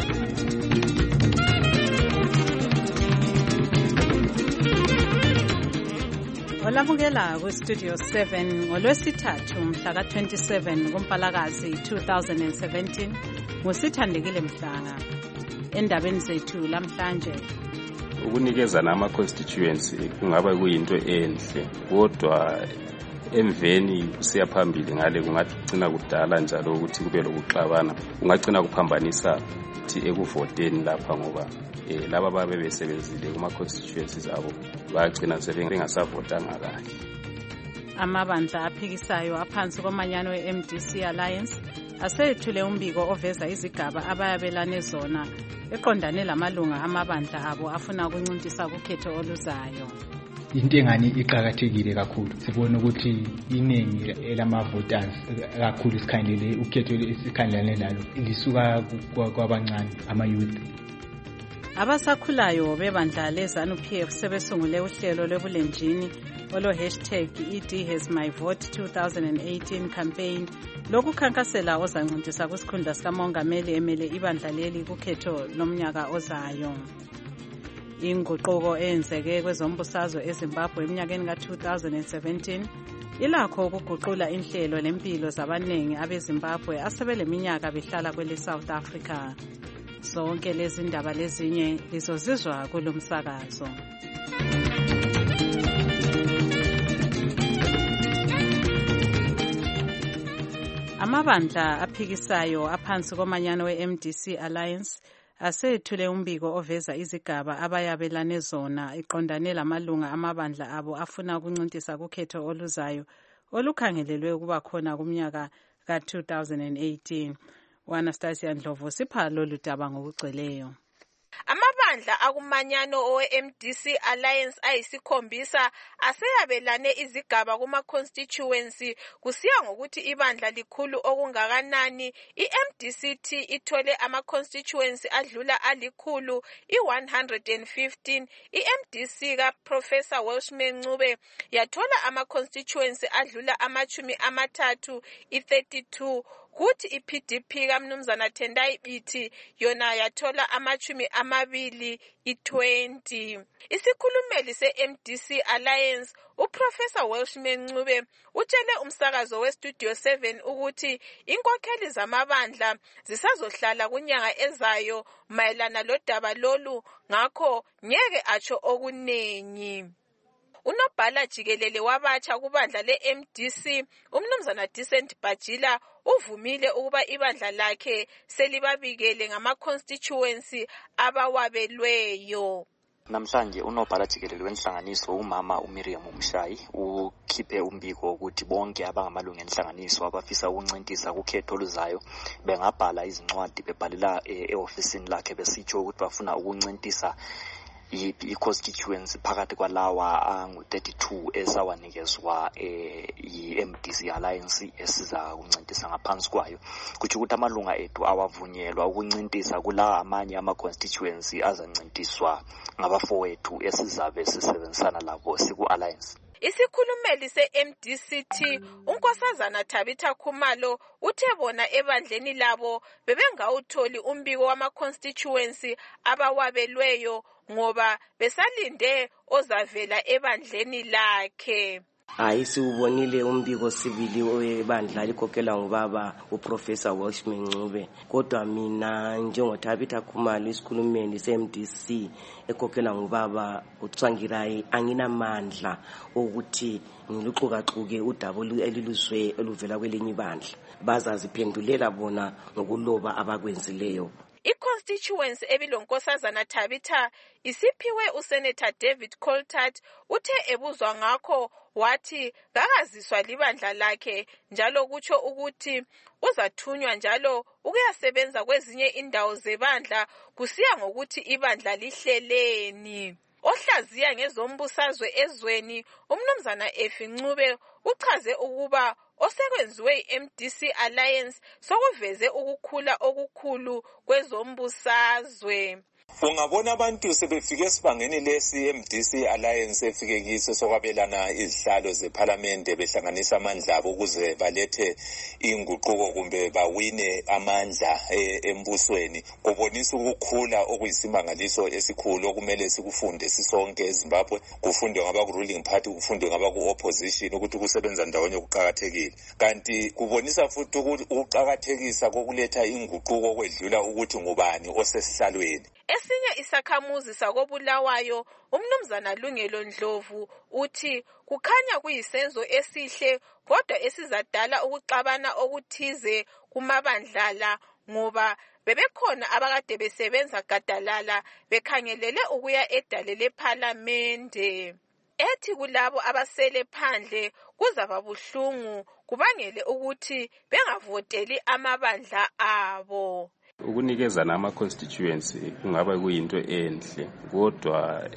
Olamukela ku Studio seven ngolwesithathu mhla ka twenty-seven kuMpalakazi two thousand seventeen ngusithandekile Mhlanga. Endabeni zethu lamhlanje ukunikezana ama constituency kungaba kuyinto enhle kodwa emveni kusiya phambili ngale kungagcina kudala njalo ukuthi kube lokuxabana kungagcina kuphambanisa ukuthi ekuvoteni lapha ngoba eh laba babe besebenzile kuma constituencies abo bagcina sebengasavotanga kahle. Amabandla aphikisayo aphansi komanyano we-M D C Alliance asethule umbiko oveza izigaba abayabelane zona eqondane lamalunga amabandla abo afuna ukunciphisa ukhetho oluzayo. Into engani iqhakathekile kakhulu sibona ukuthi iningi elamavoters kakhulu isikhandile ukhetho esikhandlane lalo lisuka kwabancane ama youth. Abasakhulayo bebandla leZANU P F sebesungule uhlelo lwebulenjini olo hashtag E D has my vote twenty eighteen campaign lokukhankasela ozancintiswa kwisikhundla sikamongameli emele ibandla leli kukhetho lomnyaka ozayo. Inguquko eyenzeke kwezombusazwe eZimbabwe eminyakeni ka two thousand seventeen ilakho ukuguqula inhlelo lempilo zabanengi abeZimbabwe asebeleminyaka behlala kwele South Africa. Sonke lezi ndaba lezinye lizozizwa kulomsakazo. Amabandla aphikisayo aphansi komanyano we-M D C Alliance asethule umbiko oveza izigaba abayabelane zona iqondane lamalunga amabandla abo afuna ukunciphisa ukhetho oluzayo olukhangelelwe ukuba khona kumnyaka ka two thousand eighteen. Anastasia Ndlovu sipha lolu daba ngokugcweleyo. Amabandla akumanyano owe-M D C Alliance ayisikhombisa aseyabelane izigaba kuma constituency kusiya ngokuthi ibandla likhulu okungakanani. I-M D C T ithole ama constituency adlula alikhulu i-one hundred fifteen. I-M D C ka Professor Welshman Ncube yathola ama constituency adlula amachumi amathathu i-thirty-two. Kuthi i-P D P kaMnumzana Tendai Biti yona yathola amachumi amabili i-twenty. Isikhulumeli se-M D C Alliance uProfessor Welshman Ncube utshele umsakazo we-Studio seven ukuthi inkokheli zamabandla zisazohlala kunyanga ezayo mayelana lodaba lolu ngakho ngeke atsho okunengi. Unobhala jikelele wabatsha kubandla le-M D C uMnumzana Decent Bajila uvumile ukuba ibandla lakhe selibabikele ngama constituency abawabelweyo. Namhlanje unobhala jikelele wenhlanganiso umama uMiriam Mshayi ukhiphe umbiko ukuthi bonke abangamalungu enhlanganiso abafisa ukuncintisa ukhetho oluzayo bengabhala izincwadi bebhalela e-ofisini lakhe besitsho ukuthi bafuna ukuncintisa i-constituency phakathi kwalawa angu thirty-two esawanikezwa i-M D C Alliance esiza ukuncintisa ngaphansi kwayo kuthi ukuthi amalunga ethu awavunyelwa ukuncintisa kula amanye ama-constituency azancintiswa ngabafowethu esizabe sisebenzisana labo siku-alliance. Isikhulumeli se-M D C T unkosazana Tabitha Khumalo uthe bona ebandleni labo bebengawutholi umbiko wama-constituency abawabelweyo ngoba besalinde ozavela ebandleni lakhe. Hayi siubonile umbiko sibili webandla likhokelwa ngubaba uProfessor Welshman Ncube kodwa mina njengoThabitha Khumalo isikhulumeli se-M D C ekhokelwa ngubaba uTsvangirai anginamandla ukuthi ngiluxukaxuke udaba eliluzwe eluvela kwelinye ibandla bazaziphendulela bona ngokuloba abakwenzileyo. I-constituency ebilonkosazana Tabitha isiphiwe uSenator David Coltart uthe ebuzwa ngakho wathi kakaziswa libandla lakhe njalo kutsho ukuthi uzathunywa njalo ukuyasebenza kwezinye indawo zebandla kusiya ngokuthi ibandla lihleleni. Ohlaziya ngezombusazwe ezweni umnumzana Effie Ncube uchaze ukuba osekwenziwe i-M D C Alliance sokuveze ukukhula okukhulu kwezombusazwe. Ungabona abantu sebefike esibangeni lesi M D C Alliance efike kiso sokwabelana izihlalo zeParliament behlanganisa amandla abo ukuze balethe inguquko kumbe bawine amandla embusweni. Kubonisa ukukhula okuyisimangaliso esikhulu okumele sikufunde sisonke eZimbabwe, kufunde ngaba ku ruling party, kufunde ngaba ku opposition ukuthi kusebenza ndawonye kuqhakathekile. Kanti kubonisa futhi ukuqhakathekisa kokuletha inguquko kwedlula ukuthi ngubani osesihlalweni. Esinye isakhamuzi sakobulawayo umnumzana Lungelo Ndlovu uthi kukhanya kuyisenzo esihle kodwa esizadala ukuxabana okuthize kumabandlala ngoba bebekhona abakade besebenza gadalala bekhangelele ukuya edale leParliamente. Ethi kulabo abasele phandle kuzaba buhlungu kubangele ukuthi bengavoteli amabandla abo. Ukunikezana ama-constituency kungaba kuyinto enhle kodwa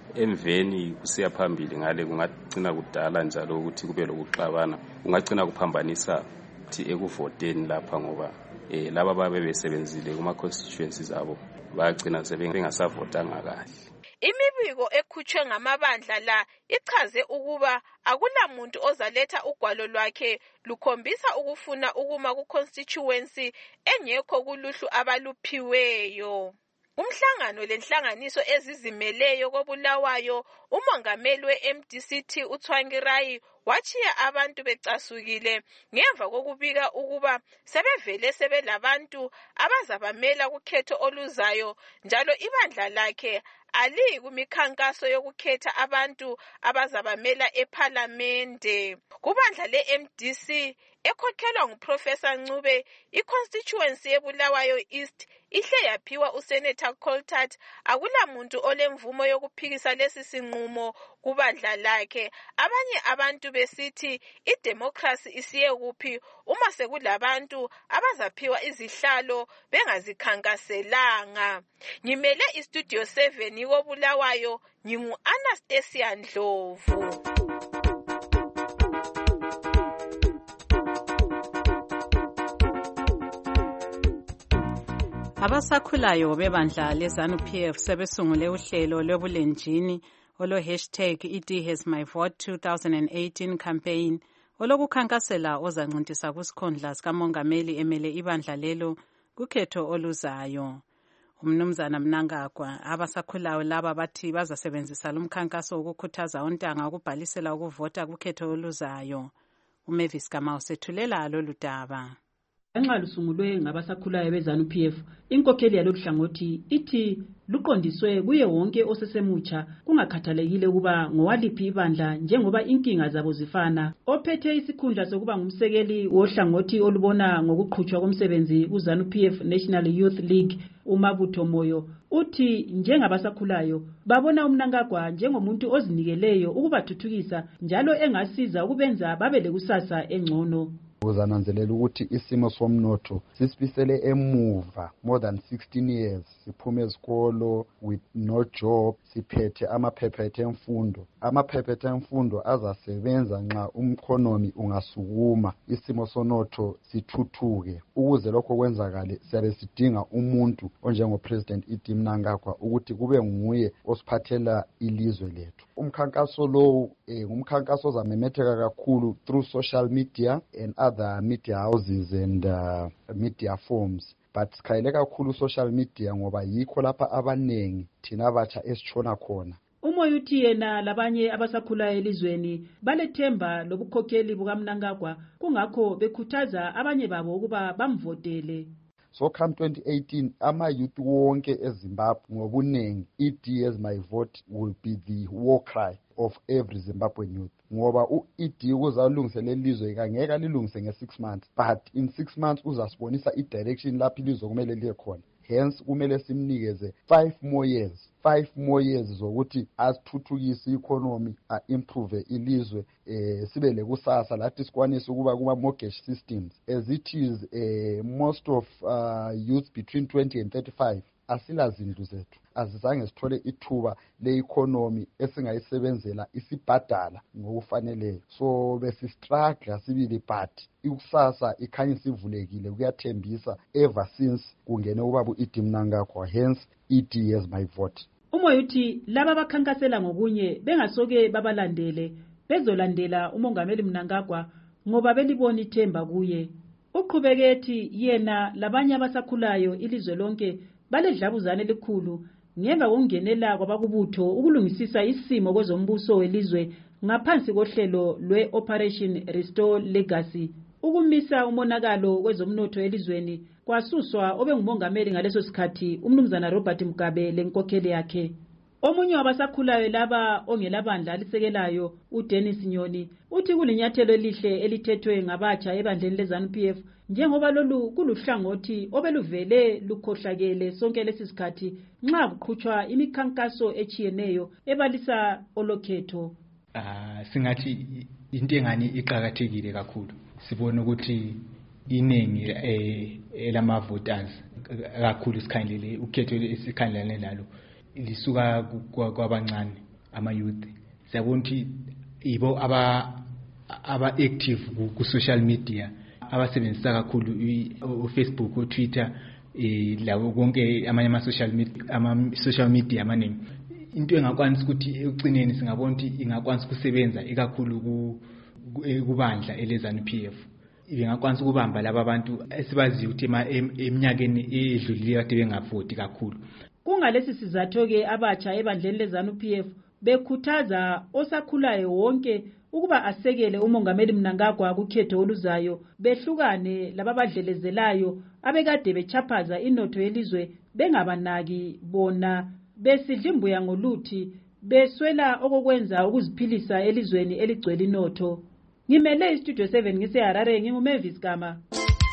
emveni kusiya phambili ngale kungagcina kudala njalo ukuthi kube lokuxabana, kungagcina kuphambanisa ukuthi ekuvoteni lapha ngoba eh laba babe besebenzile kuma-constituencies abo bagcina sebengasavotanga kahle. Imibiko ekhutshwe ngamabandla la ichaze ukuba akulamuntu ozaletha ugwalo lwakhe lukhombisa ukufuna ukuma ku-constituency engekho kuluhlu abaluphiweyo. Umhlangano lenhlanganiso ezizimeleyo kobulawayo umongameli we-M D C T uThwangirai wachiya abantu becasukile ngemva kokubika ukuba sebevele sebelabantu abazabamela kukhetho oluzayo njalo ibandla lakhe ali kumikhankaso yokukhetha abantu abazabamela eParliamente. Kubandla le-M D C ekhokhelwa nguProfessor Ncube, i-constituency yeBulawayo East ihle yaphiwa uSenator Coltart. Akulamuntu olemvumo yokuphikisa lesi sinqumo kubandla lakhe. Abanye abantu besithi idemocracy isiye kuphi uma sekulabantu abazaphiwa izihlalo bengazikhankaselanga. Ngimele iStudio seven koBulawayo, ngingu Anastasia Ndlovu. Abasakhulayo bebandla leZANU P F sebesungule uhlelo lwebulenjini olo hashtag E D has my vote twenty eighteen campaign olokukhankasela ozancintisa kusikhundla sikamongameli emele ibandla lelo kukhetho oluzayo. Umnumzana Mnangagwa abasakhulayo laba bathi bazasebenzisa lumkhankaso ukukhuthaza ontanga ukubhalisela ukuvota kukhetho oluzayo. uMavis Kamau sethulela lolu daba. Nxa lusungulwe ngabasakhulayo beZANU P F, inkokheli yaloluhlangothi ithi luqondiswe kuye wonke osesemutsha kungakhathalekile ukuba ngowaliphi ibandla njengoba inkinga zabo zifana. Ophethe isikhundla sokuba ngumsekeli wohlangothi olubona ngokuqhutshwa komsebenzi kuZANU P F National Youth League uMabutho Moyo uthi njengabasakhulayo babona uMnangagwa njengomuntu ozinikeleyo ukubathuthukisa njalo engasiza ukubenza babe lekusasa engcono. Uzananzelela ukuthi isimo somnotho sisibisele emuva more than sixteen years, siphume esikolo with no job, siphethe amaphephethe emfundo. Amaphephethe emfundo azasebenza nxa umkhonomi ungasukuma, isimo sonotho sithuthuke. Ukuze lokho kwenzakale siyabe sidinga umuntu onjengoPresident E D Mnangagwa ukuthi kube nguye osiphathela ilizwe lethu. Umkhankaso lo eh, umkhankaso ozamemetheka kakhulu through social media and other media houses and uh, media forms, but sikhayele kakhulu social media ngoba yikho lapha abanengi thina abatsha esitshona khona. Umoya uthi yena labanye abasakhulayo elizweni balethemba lobukhokheli bukaMnangagwa kungakho bekhuthaza abanye babo ukuba bamvotele. So come twenty eighteen, ama youth wonke eZimbabwe ngobunengi, E D as my vote will be the war cry of every Zimbabwean youth. Ngoba u-E D uzalungisela ilizwe kangeka lilungise nge-six months, but in six months uzasibonisa i-direction lapho ilizwe kumele liye khona. Hence kumele simnikeze five more years. Five more years zokuthi asithuthukise i-economy, a-improve ilizwe, eh, sibe lekusasa lathi sikwanise ukuba kuma-mortgage systems. As it is, eh, most of uh, youth between twenty and thirty-five asilazindlu zethu, azizange sithole ithuba le-economy esingayisebenzela isibhadala ngokufaneleyo. So besistruggle sibili, but ikusasa ikhanya sivulekile, kuyathembisa ever since kungene ubaba u-Edi Mnangagwa, hence E D as my vote. Umoya uthi laba bakhankasela ngokunye bengasoke babalandele bezolandela umongameli Mnangagwa ngoba belibona ithemba kuye. Uqhubeke ethi yena labanye abasakhulayo ilizwe lonke baledlabuzane elikhulu ngemva kokungenela kwabakubutho ukulungisisa isimo kwezombuso welizwe ngaphansi kohlelo lwe-Operation Restore Legacy. Ukumisa umonakalo kwezomnotho elizweni kwasuswa obengumongameli ngaleso sikhathi umnumzana Robert Mugabe lenkokheli yakhe. Omunye wabasakhulayo laba ongelabandla alisekelayo uDennis Nyoni uthi kulinyathelo elihle elithethwe ngabatsha ebandleni leZANU P F njengoba lolu kuluhlangothi obeluvele lukhohlakele sonke lesisikhathi nxa kuqhutshwa imikhankaso echiyeneyo ebalisa olokhetho. Ah singathi into engani iqhakathekile kakhulu. Sibona ukuthi iningi elama voters kakhulu isikhandlele ukhetho esikhandlane lalo lisuka kwabancane ama youth. Siyabona ukuthi ibo aba aba active ku social media, abasebenzisa kakhulu u Facebook, u Twitter, eh lawo konke amanye ama social media ama social media amaningi. Into engakwanisa ukuthi ekucineni singabona ukuthi ingakwanisa kusebenza ikakhulu ku kubandla eleZANU P F. Ingakwanisa ukubamba laba bantu esibaziyo ukuthi eminyakeni edlulile kade bengavoti kakhulu. Kungalesi sizathu ke abatsha ebandleni leZANU P F bekhuthaza osakhulayo wonke ukuba asekele umongameli Mnangagwa kukhetho oluzayo, behlukane lababadlelezelayo abekade bechaphaza inotho yelizwe bengabanaki bona besidlimbuya ngoluthi beswela okokwenza ukuziphilisa elizweni eligcwele inotho. Ngimele iStudio seven ngise Harare, nginguMavis Gama.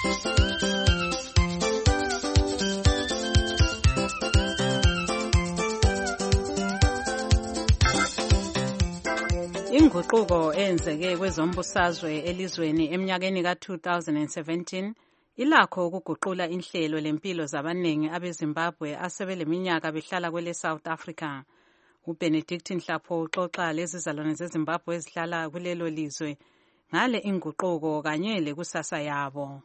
Inguquko enzeke kwezombusazwe elizweni eminyakeni ka two thousand seventeen ilakho ukuguqula inhlelo lempilo zabaningi abeZimbabwe asebeleminyaka behlala kwele South Africa. uBenedict Nhlapho uxoxa lezizalwane zeZimbabwe ezihlala kulelo lizwe ngale inguquko kanye lekusasa yabo.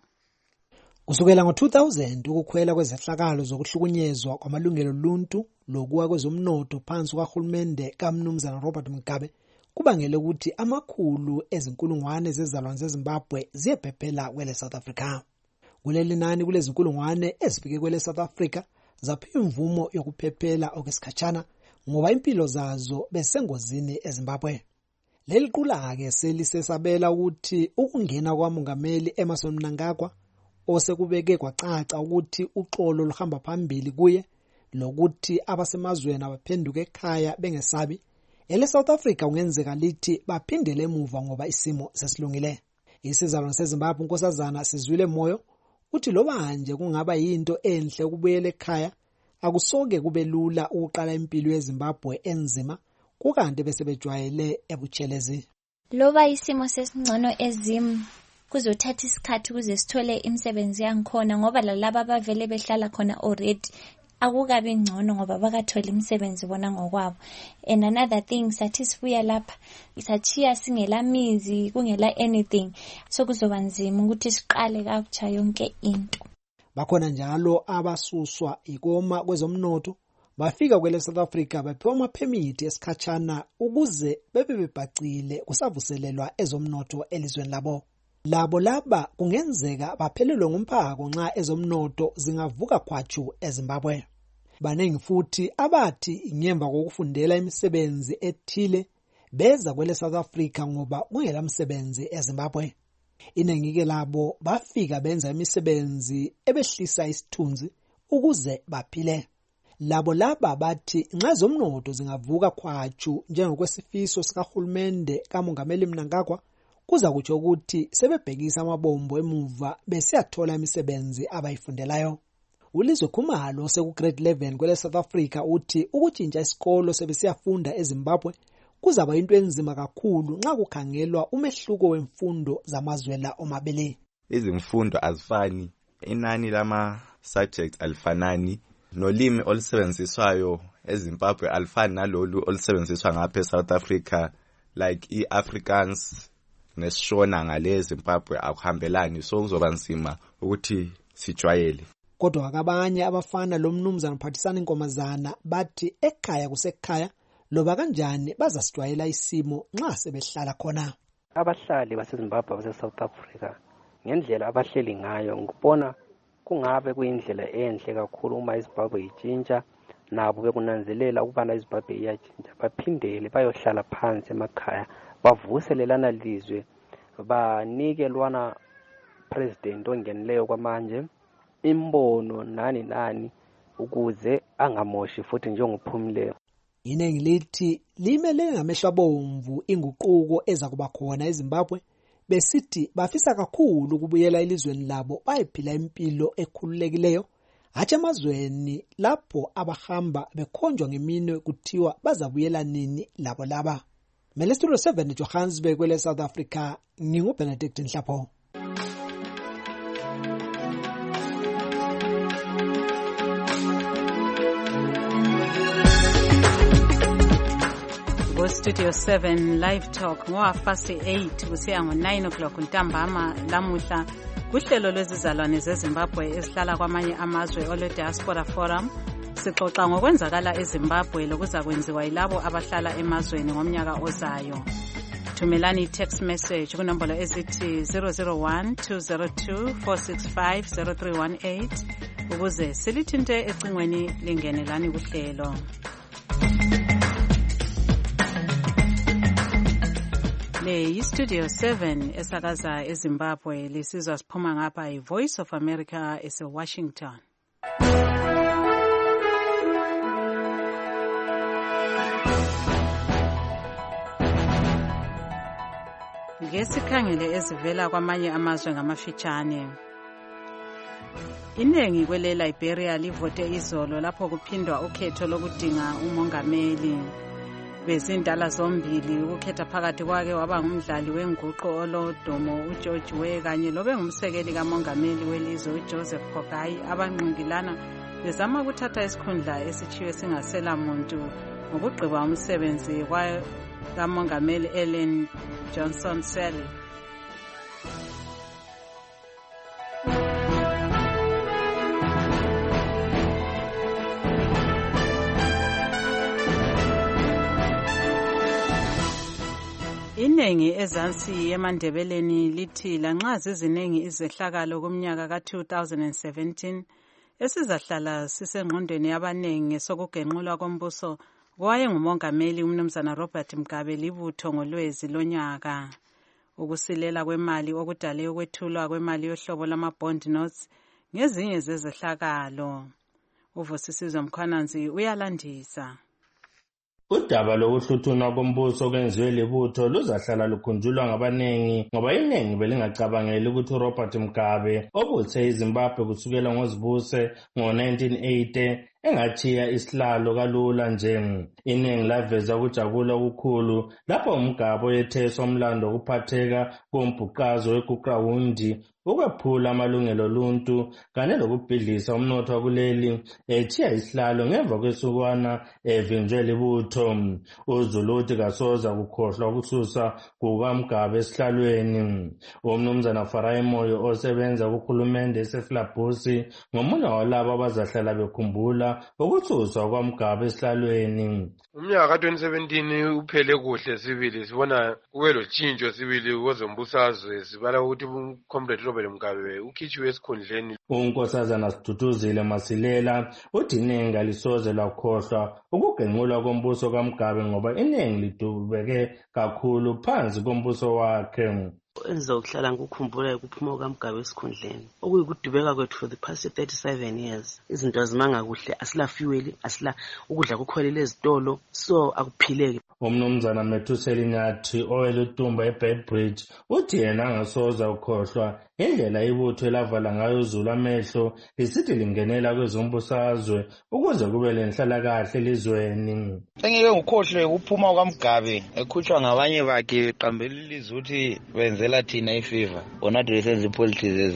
Kusukela ngo two thousand ukukhwela kwezehlakalo zokuhlukunyezwa kwamalungelo oluntu lokuwa kwezomnotho phansi kwaHulumende kaMnumzana Robert Mugabe kubangele ukuthi amakhulu ezinkulungwane zezizalwane zeZimbabwe ziyebhephela kwele South Africa. Kuleli nani kulezinkulungwane ezifike kwele South Africa zaphiwa imvumo yokuphephela okwesikhatshana ngoba impilo zazo besengozini eZimbabwe. Leli qula ke selisesabela ukuthi ukungena kwamongameli Emmerson Mnangagwa osekubeke kwacaca ukuthi uxolo luhamba phambili kuye lokuthi abasemazweni abaphenduka ekhaya bengesabi ele South Africa ungenzeka lithi baphindele emuva ngoba isimo sesilungile. Isizalwane seZimbabwe unkosazana Sizwile Moyo uthi loba nje kungaba yinto enhle ukubuyela ekhaya akusoke kube lula ukuqala impilo yeZimbabwe enzima kukanti bese bejwayele ebutshelezi. Loba isimo sesingcono ezim kuzothatha isikhathi ukuze sithole imisebenzi yangikhona ngoba lalabo abavele behlala khona already akukabi ngcono ngoba bakathola imisebenzi bona ngokwabo. And another thing sathi sibuya lapha isachiya singela mizi kungela anything so kuzoba nzima ukuthi siqale kakutsha yonke into. Bakhona njalo abasuswa ikoma kwezomnotho bafika kwele South Africa baphiwa amaphemiti esikhatshana ukuze bebe bebhacile kusavuselelwa ezomnotho elizweni labo. Labo laba kungenzeka baphelelwe ngumphako nxa ezomnotho zingavuka khwatshu eZimbabwe. Banengi futhi abathi ngemva kokufundela imisebenzi ethile beza kwele South Africa ngoba kungela umsebenzi eZimbabwe. Inengi ke labo bafika benza imisebenzi ebehlisa isithunzi ukuze baphile. Labo laba bathi nxa zomnotho zingavuka khwatshu njengokwesifiso sikaHulumende kaMongameli Mnangagwa kuza kutsho ukuthi sebebhekisa amabombo emuva besiyathola imisebenzi abayifundelayo. Ulizwe Khumalo seku grade eleven kwele South Africa uthi ukutshintsha isikolo sebesiyafunda eZimbabwe kuzaba into enzima kakhulu nxa kukhangelwa umehluko wemfundo zamazwela omabili. Izimfundo azifani, inani lama subjects alifanani, nolimi olusebenziswayo eZimbabwe alifani nalolu olusebenziswa ngapha eSouth Africa, like i-Afrikaans nesishona ngale eZimbabwe akuhambelani, so kuzoba nzima ukuthi sijwayele. Kodwa akabanye abafana lo mnumzana Mphathisani Nkomazana bathi ekhaya kusekhaya loba kanjani bazasijwayela isimo nxa sebehlala khona. Abahlali baseZimbabwe base-South Africa ngendlela abahleli ngayo ngibona kungabe kuyindlela enhle kakhulu uma iZimbabwe itshintsha, nabo bekunanzelela ukubana iZimbabwe iyajinja baphindele bayohlala phansi emakhaya bavuselelana lizwe, banike lwana president ongenileyo kwamanje imbono nani nani ukuze angamoshi futhi njengophumileyo. Inengi lithi limele ngamehlo abomvu inguquko eza kuba khona eZimbabwe, besithi bafisa kakhulu ukubuyela elizweni labo bayiphila impilo ekhululekileyo, hathe emazweni lapho abahamba bekhonjwa ngeminwe kuthiwa bazabuyela nini labo laba. Mele Studio seven Johannesburg kwele South Africa, nginguBenedict Nhlapho. Studio seven Live Talk ngoafasi eight kusiya ngo nine o'clock ntambama lamuhla kuhlelo lwezizalwane zeZimbabwe ezihlala kwamanye amazwe ole Diaspora Forum. Sixoxa ngokwenzakala eZimbabwe lokuza kwenziwa yilabo abahlala emazweni ngomnyaka ozayo. Thumelani text message kunombolo ezithi zero zero one two zero two four six five zero three one eight ukuze silithinte ecingweni lingenelani kuhlelo. Le yi-Studio seven esakaza eZimbabwe, lisizwa siphuma ngapha yi-Voice of America ese-Washington. Ngesikhangele ezivela kwamanye amazwe ngamafitshane. Inengi kwele Liberia livote izolo lapho kuphindwa ukhetho lokudinga umongameli. Bezindala zombili ukukhetha phakathi kwake waba ngumdlali wenguqu olodumo uGeorge Weah kanye lobe ngumsekeli kamongameli welizwe uJoseph Boakai abanqingilana bezama ukuthatha isikhundla esichiwe singasela muntu ngokugqiba umsebenzi kamongameli Ellen Johnson Sirleaf. Inengi ezansi yemandebeleni lithi lanxa zizinengi izehlakalo kumnyaka ka two thousand seventeen esizahlala sisengqondweni yabanengi sokugenqulwa kombuso kwaye ngumongameli umnumzana Robert Mugabe libutho ngolwezi lonyaka. Ukusilela kwemali okudale ukwethulwa kwemali yohlobo lama-bond notes ngezinye zezehlakalo. Uvusisizwe Mkhwananzi uyalandisa. Udaba lokuhluthunwa kombuso kwenziwe libutho luzahlala lukhunjulwa ngabanengi ngoba iningi belingacabangeli ukuthi uRobert Mugabe obuthe iZimbabwe kusukela ngozibuse ngo nineteen eighty engachiya isihlalo kalula nje. Iningi laveza ukujabula okukhulu lapho uMugabe yetheswa umlando okuphatheka kombhuqazo weGuqawundi ukwephula amalungelo oluntu kanye lokubhidlisa umnotho kuleli echiya isihlalo ngemva kwesukwana evinjwe libutho. uZulu uthi kasoza kukhohlwa ukususa kukaMugabe esihlalweni. Umnumzana Farai Moyo osebenza kuhulumende eseFlabusi ngomunye walabo abazahlala bekhumbula ukususwa kwaMugabe esihlalweni. Umnyaka ka twenty seventeen uphele kuhle sibili, sibona kube lotshintsho sibili kwezombusazwe, sibala ukuthi uComrade Robert Mugabe ukhitshiwe esikhundleni. uNkosazana Siduduzile Masilela uthi iningi alisoze lakhohlwa ukugenqulwa kombuso kaMugabe ngoba iningi lidubeke kakhulu phansi kombuso wakhe. Enza ukuhlala ngikukhumbula ukuphuma kaMugabe esikhundleni okuyikudubeka kwethu for the past thirty-seven years. Izinto azimanga kuhle, asila fuel, asila ukudla kukhwelele ezitolo, so akuphileke. Umnumzana Methuseli Nyathi owelutumba eBedbridge uthi yena angasoza ukhohlwa indlela ibutho elavala ngayo uZulu amehlo lisithi lingenela kwezombusazwe ukuze kube lenhlalakahle elizweni. Engeke ngukhohlwe ukuphuma kaMugabe ekhutshwa ngabanye bakhe beqambeleliza ukuthi benzela thina iFIFA bona nje senze ipolitics ezana.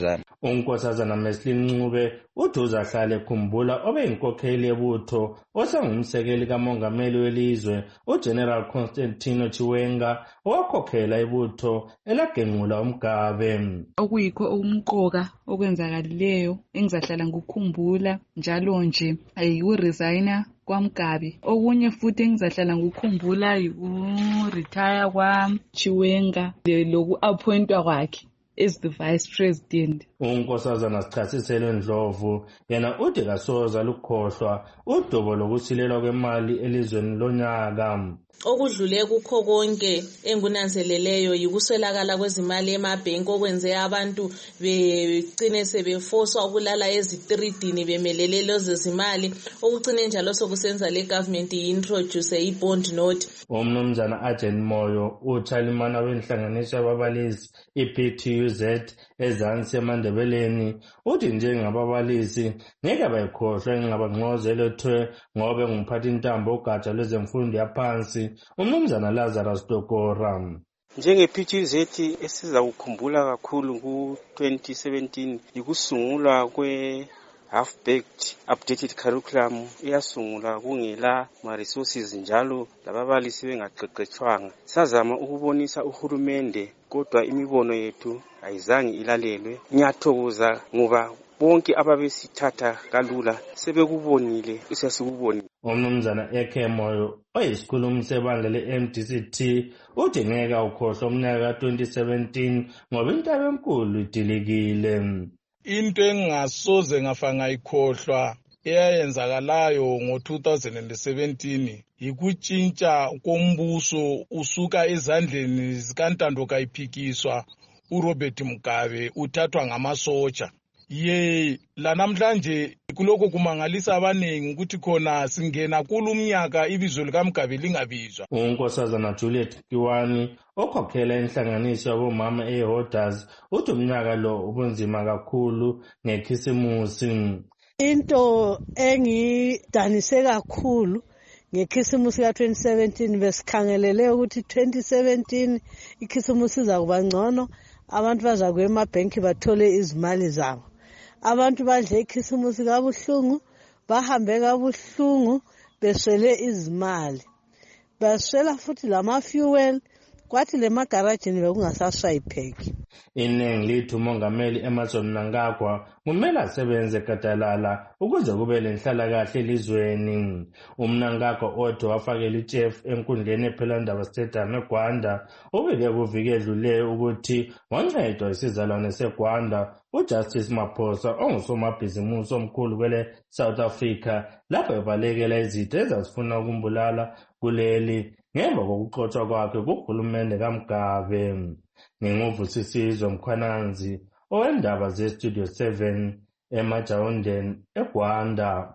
unkosazana Meslin Ncube uthi uzahlala ekhumbula obeyinkokheli yebutho osengumsekeli kamongameli welizwe uGeneral Constantino Chiwenga owakhokhela ibutho elagenqula uMgabe. Okuyikho okumqoka okwenzakalileyo engizahlala ngikukhumbula njalo nje ayiresigna kwaMgabe. Okunye futhi engizahlala ngikukhumbula yiku-retire kwaChiwenga loku-appointwa kwakhe as the vice president. Unkosazana Sichasiselo Ndlovu yena uthi kasoza lukhohlwa udubo lokusilelwa kwemali elizweni lonyaka. Okudlule kukho konke engunanzeleleyo yikuswelakala kwezimali emabhenki okwenze abantu begcine sebefoswa ukulala ezitridini bemelele lezo zimali okucine njalo sokusenza le government introduce i-bond note. Umnumzana Agent Moyo uchalimana wenhlanganiso yababalisi i-P T U Z ezansi eMandebeleni uthi njengababalisi ngeke bayikhohlwe engabangqozelo ethwe ngobe ngumphathi intambo ugatsha lwezemfundo yaphansi umnumzana Lazarus Dokora. Njenge-P T U Z esiza kukhumbula kakhulu ku-twenty seventeen yikusungulwa kwe half-baked updated curriculum iyasungula kungela ma-resources njalo lababalisi bengaqeqetshwanga. Sazama ukubonisa uhulumende kodwa imibono yethu ayizange ilalelwe. Ngiyathokoza ngoba bonke ababesithatha kalula sebekubonile isasikubonile. Umnumzana Eke Moyo oyisikhulumi sebandla le-M D C T uthi ngeke ukhohlwa umnyaka ka-twenty seventeen ngoba intaba enkulu idilikile. Into engasoze ngafa ngayikhohlwa eyayenzakalayo ngo-two thousand seventeen yikutshintsha kombuso usuka ezandleni zikaNtando Kayiphikiswa uRobert Mugabe uthathwa ngamasotsha. Ye lanamhlanje kuloko kumangalisa abanengi ukuthi khona singena kulumnyaka ibizo likaMgabe lingabizwa. Unkosazana Juliet Kiwani okhokhela inhlanganiso yabomama eHolders uthi umnyaka lo ubunzima kakhulu ngekhisimusi. Into engidanise kakhulu ngekhisimusi ka-twenty seventeen besikhangelele ukuthi twenty seventeen ikhisimusi izakuba ngcono, abantu bazakuya emabhenki bathole izimali zabo. Abantu badle ikhisimusi kabuhlungu, bahambe kabuhlungu beswele izimali, baswela futhi lama-fuel, kwathi le magarajini bekungasashwayipheki. Iningi lithi umongameli Emmerson Mnangagwa kumele asebenze gadalala ukuze kube lenhlalakahle elizweni. UMnangagwa othi wafakela iChef enkundleni ePhelandaba Stadium eGwanda ubike kuviki edlule ukuthi wancedwa isizalwane seGwanda uJustice Maphosa ongusomabhizimusi omkhulu kwele South Africa lapho ebalekela izitho ezazifuna ukumbulala kuleli ngemva kokuxotshwa kwakhe kuhulumende kaMgabe. Nginguvusisizwe Mkhwananzi owendaba ze-Studio seven eMajawundeni eGwanda.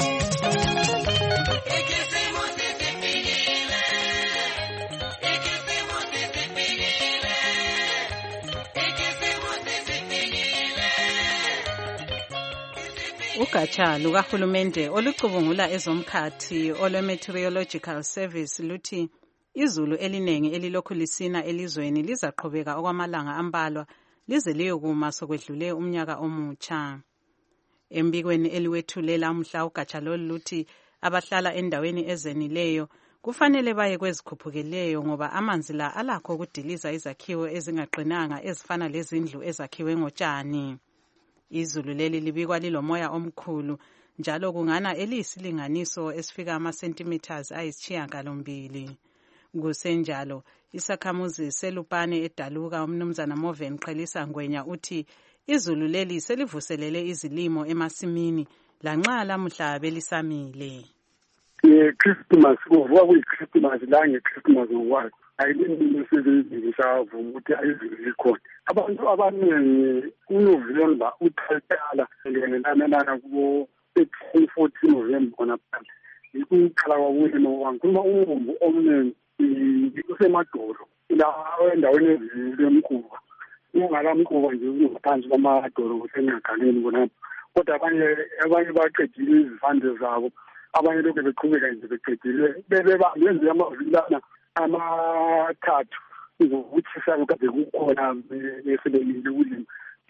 Ugatsha lukahulumende olucubungula ezomkhathi olwe-Meteorological Service luthi izulu elinengi elilokhu lisina elizweni lizaqhubeka okwamalanga ambalwa lize liyokuma sokwedlule umnyaka omutsha. Embikweni eliwethule lamhla ugatsha lolu luthi abahlala endaweni ezenileyo kufanele baye kwezikhuphukeleyo ngoba amanzi la alakho ukudiliza izakhiwo ezingaqinanga ezifana lezindlu ezakhiwe ngotshani. Izulu leli libikwa lilomoya omkhulu njalo kungana eliyisilinganiso esifika ama-centimeters ayisishiyagalombili. Kusenjalo isakhamuzi selupane edaluka umnumzana Moven Qhelisa Ngwenya uthi izulu leli selivuselele izilimo emasimini lanxa lamuhla belisamile. Christmas kuvuka kuyi-Christmas la nge-Christmas ngokwazi ayilini esebenzisa ukuthi ayizulu likhona. Abantu abaningi uNovember uthayitala ngelanelana kubo thirteen fourteen November khona phansi. Ikuqala kwakulima wangikhuluma umumbu omningi kusemadolo la endaweni ezemkuba ungala mkuba nje ngaphansi kwamadolo kusengagaleni khona kodwa abanye abanye baqedile izivande zabo abanye lokho beqhubeka nje beqedile bebebambe amavilana amathathu ukuthi sakade kukhona esebelile ulimi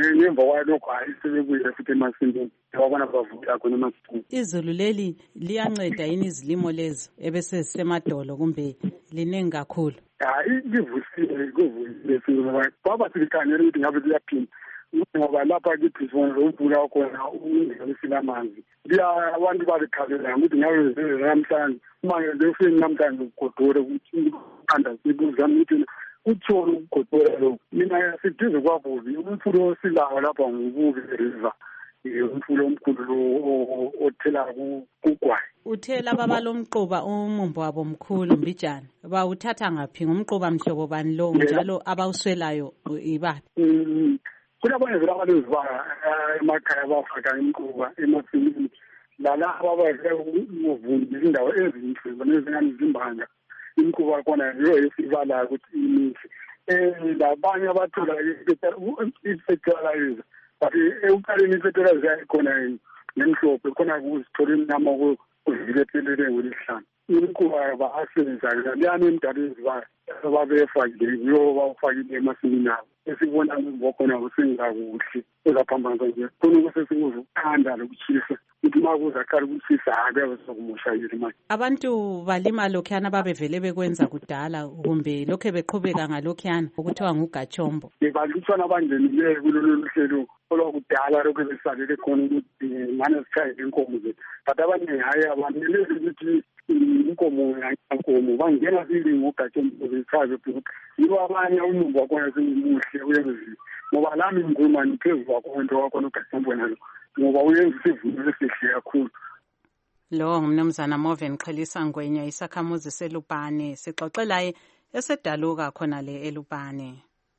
ngemva kwalokho hayi sebebuyile futhi emasimini wabona bavuka khona emasimini. Izulu leli liyanceda yini izilimo lezo ebese zisemadolo kumbe liningi kakhulu? Hayi livusile kuvusile ngoba baba sikhangela ukuthi ngabe liyaphinda ngoba lapha kithi sona umvula khona ungenisile amanzi liya abantu balikhalela ukuthi ngabe namhlanje manje lefini namhlanje ugodore ukuthi anda sibuza ukuthi uthole ugodore lo mina sidize kwabuzi umfulo silawo lapha ngubuke river umfulo omkhulu othela kugwayi. Uthela baba lomquba umumbo wabo omkhulu Mbijana bawuthatha ngaphi ngomquba mhlobo bani lo njalo abawuswelayo ibaphi? Kunabanye vele abalezibaya emakhaya bafaka imquba emasimini lala ababaze ukuvunda izindawo ezinhle nezingane zimbanga imquba khona yiyo esibalayo ukuthi imihle eh labanye abathola i-fertilizer but ekuqaleni i-fertilizer yakhona nemhlophe khona kuzithola imnyama kuzilephelele ngolihlanu imquba baasebenzisa liyani emdala ezibaya ababefakile yiyo bawufakile emasimini abo esibona ngokhona kusengakuhle ezaphambanisa nje khona kusesikuza ukuthanda lokuchisa ukuthi uma kuzaqala ukuchisa akabe sokumoshayile manje. Abantu balima lokhuyana babevele bekwenza kudala kumbe lokho beqhubeka ngalokhuyana okuthiwa ngugachombo? Balutshwana abangenile kulolu hlelo olwakudala lokho besalele khona ukuthi ngane sikhayele inkomo zethu but abaningi hayi abanelezi ukuthi inkomo yankomo bangena zilimo ugachombo bechaze ukuthi yibo abanye umumbo wakhona semuhle uyenziwe ngoba lami nguma niphezu wakho into wakho ugachombo nalo ngoba uyenza isivuno esihle kakhulu. Lo ngumnumzana Moven Qhelisa Ngwenya isakhamuzi selupane sixoxela esedaluka khona le elupane.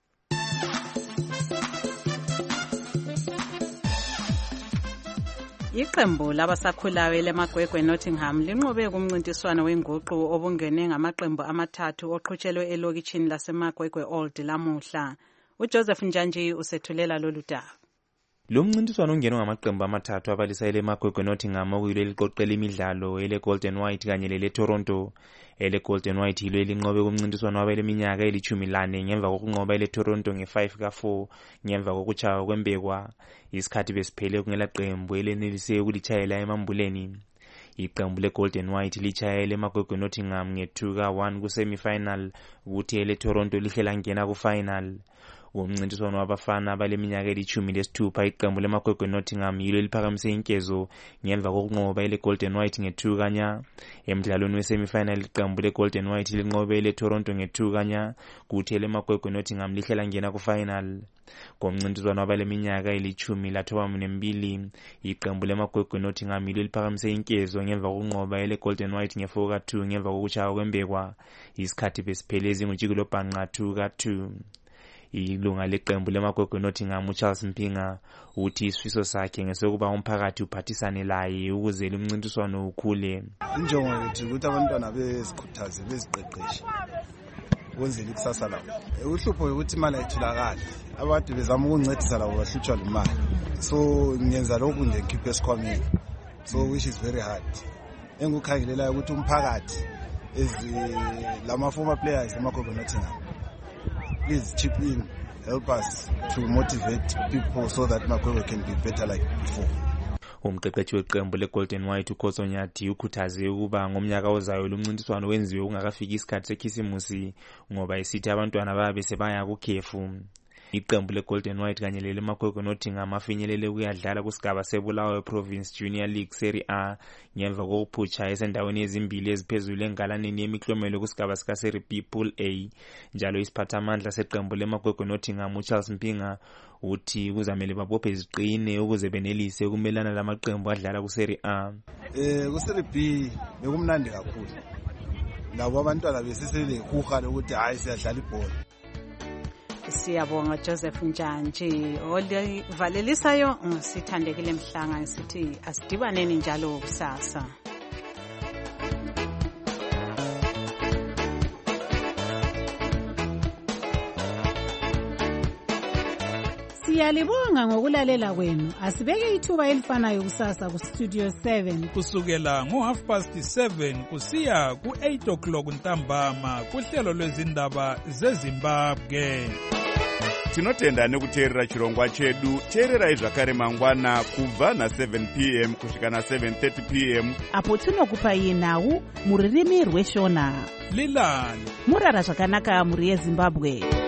Iqembu labasakhulayo leMagwegwe Nottingham linqobe kumncintiswano wenguqu obungene ngamaqembu amathathu oqhutshelwe elokitshini laseMagwegwe Old lamuhla. uJoseph Njanji usethulela lolu daba. Lo mncintiswano ungene ngamaqembu amathathu abalisa ele Magwegwe Nottingham okuyilo eliqoqela imidlalo ele Golden White kanye lele Toronto. Ele Golden White yilo elinqobe kumncintiswano wabele iminyaka elithumi lane ngemva kokunqoba ele Toronto nge five ka four ngemva kokuchaya kwembekwa. Isikhathi besiphele kungela qembu elenelise ukulitshayela emambuleni. Iqembu le Golden White lichayele eMagwegwe Nottingham nge two ka one ku semi-final ukuthi ele Toronto lihlela ngena ku final. Umncintiswano wabafana abaleminyaka elithumi lesithupha iqembu leMagwegwe Nottingham yilo eliphakamise inkezo ngemva kokunqoba ele Golden White nge two kanya. Emidlalweni wesemifinal iqembu le Golden White linqobe ele Toronto nge two kanya kuthi ele Magwegwe Nottingham lihlela ngena ku final. Ngomncintiswano wabaleminyaka elithumi lathoba nembili iqembu leMagwegwe Nottingham yilo eliphakamise inkezo ngemva kokunqoba ele Golden White nge four ka two ngemva kokuchaya kwembekwa. Isikhathi besiphele ezingujikilo bhanqa two ka two. Ilunga leqembu leMagwegwe Nottingham uCharles Mpinga uthi isifiso sakhe ngesokuba umphakathi uphathisane laye ukuze lumncintiswano ukhule. Injongo yethu ukuthi abantwana bezikhuthaze beziqeqeshe ukwenzela ikusasa labo. Uhlupho ukuthi imali ayitholakali abantu bezama ukuncedisa labo bahlutshwa imali, so ngenza lokhu nje ngikhiphe esikhwameni, so which is very hard. Engikukhangelela ukuthi umphakathi ezi lama former players eMagwegwe Nottingham, please chip in, help us to motivate people so that Magwegwe can be better like before. Umqeqeshi weqembu leGolden White uKhoso Nyathi ukhuthaze ukuba ngomnyaka ozayo lumncintiswano wenziwe ungakafiki isikhathi sekhisimusi ngoba isithi abantwana babe sebaya kukhefu. Iqembu leGolden White kanye lele Magwegwe Nottingham afinyelele ukuyadlala kusigaba seBulawayo Province Junior League Serie A ngemva kokuphutsha esendaweni ezimbili eziphezulu engalaneni yemiklomelo kusigaba sika Serie B Pool A. Njalo isiphathamandla seqembu leMagwegwe Nottingham uCharles Mpinga uthi kuzamele babophe iziqine ukuze benelise ukumelana lamaqembu adlala ku Serie A. Eh ku Serie B bekumnandi kakhulu. Labo abantwana besisele huha lokuthi hayi siyadlala ibhola. Siyabonga Joseph Njanji olivalelisayo sithandekile Mhlanga sithi asidibaneni njalo kusasa. Siyalibonga ngokulalela kwenu. Asibeke ithuba elifanayo kusasa ku Studio seven kusukela ngo half past seven kusiya ku eight o'clock ntambama kuhlelo lwezindaba zeZimbabwe. tinotenda nekuteerera chirongwa chedu. Teererai zvakare mangwana kubva na-seven p m kusvika na-seven thirty p m apo tinokupai nhau mururimi rweshona. Lilani murara zvakanaka muri yeZimbabwe.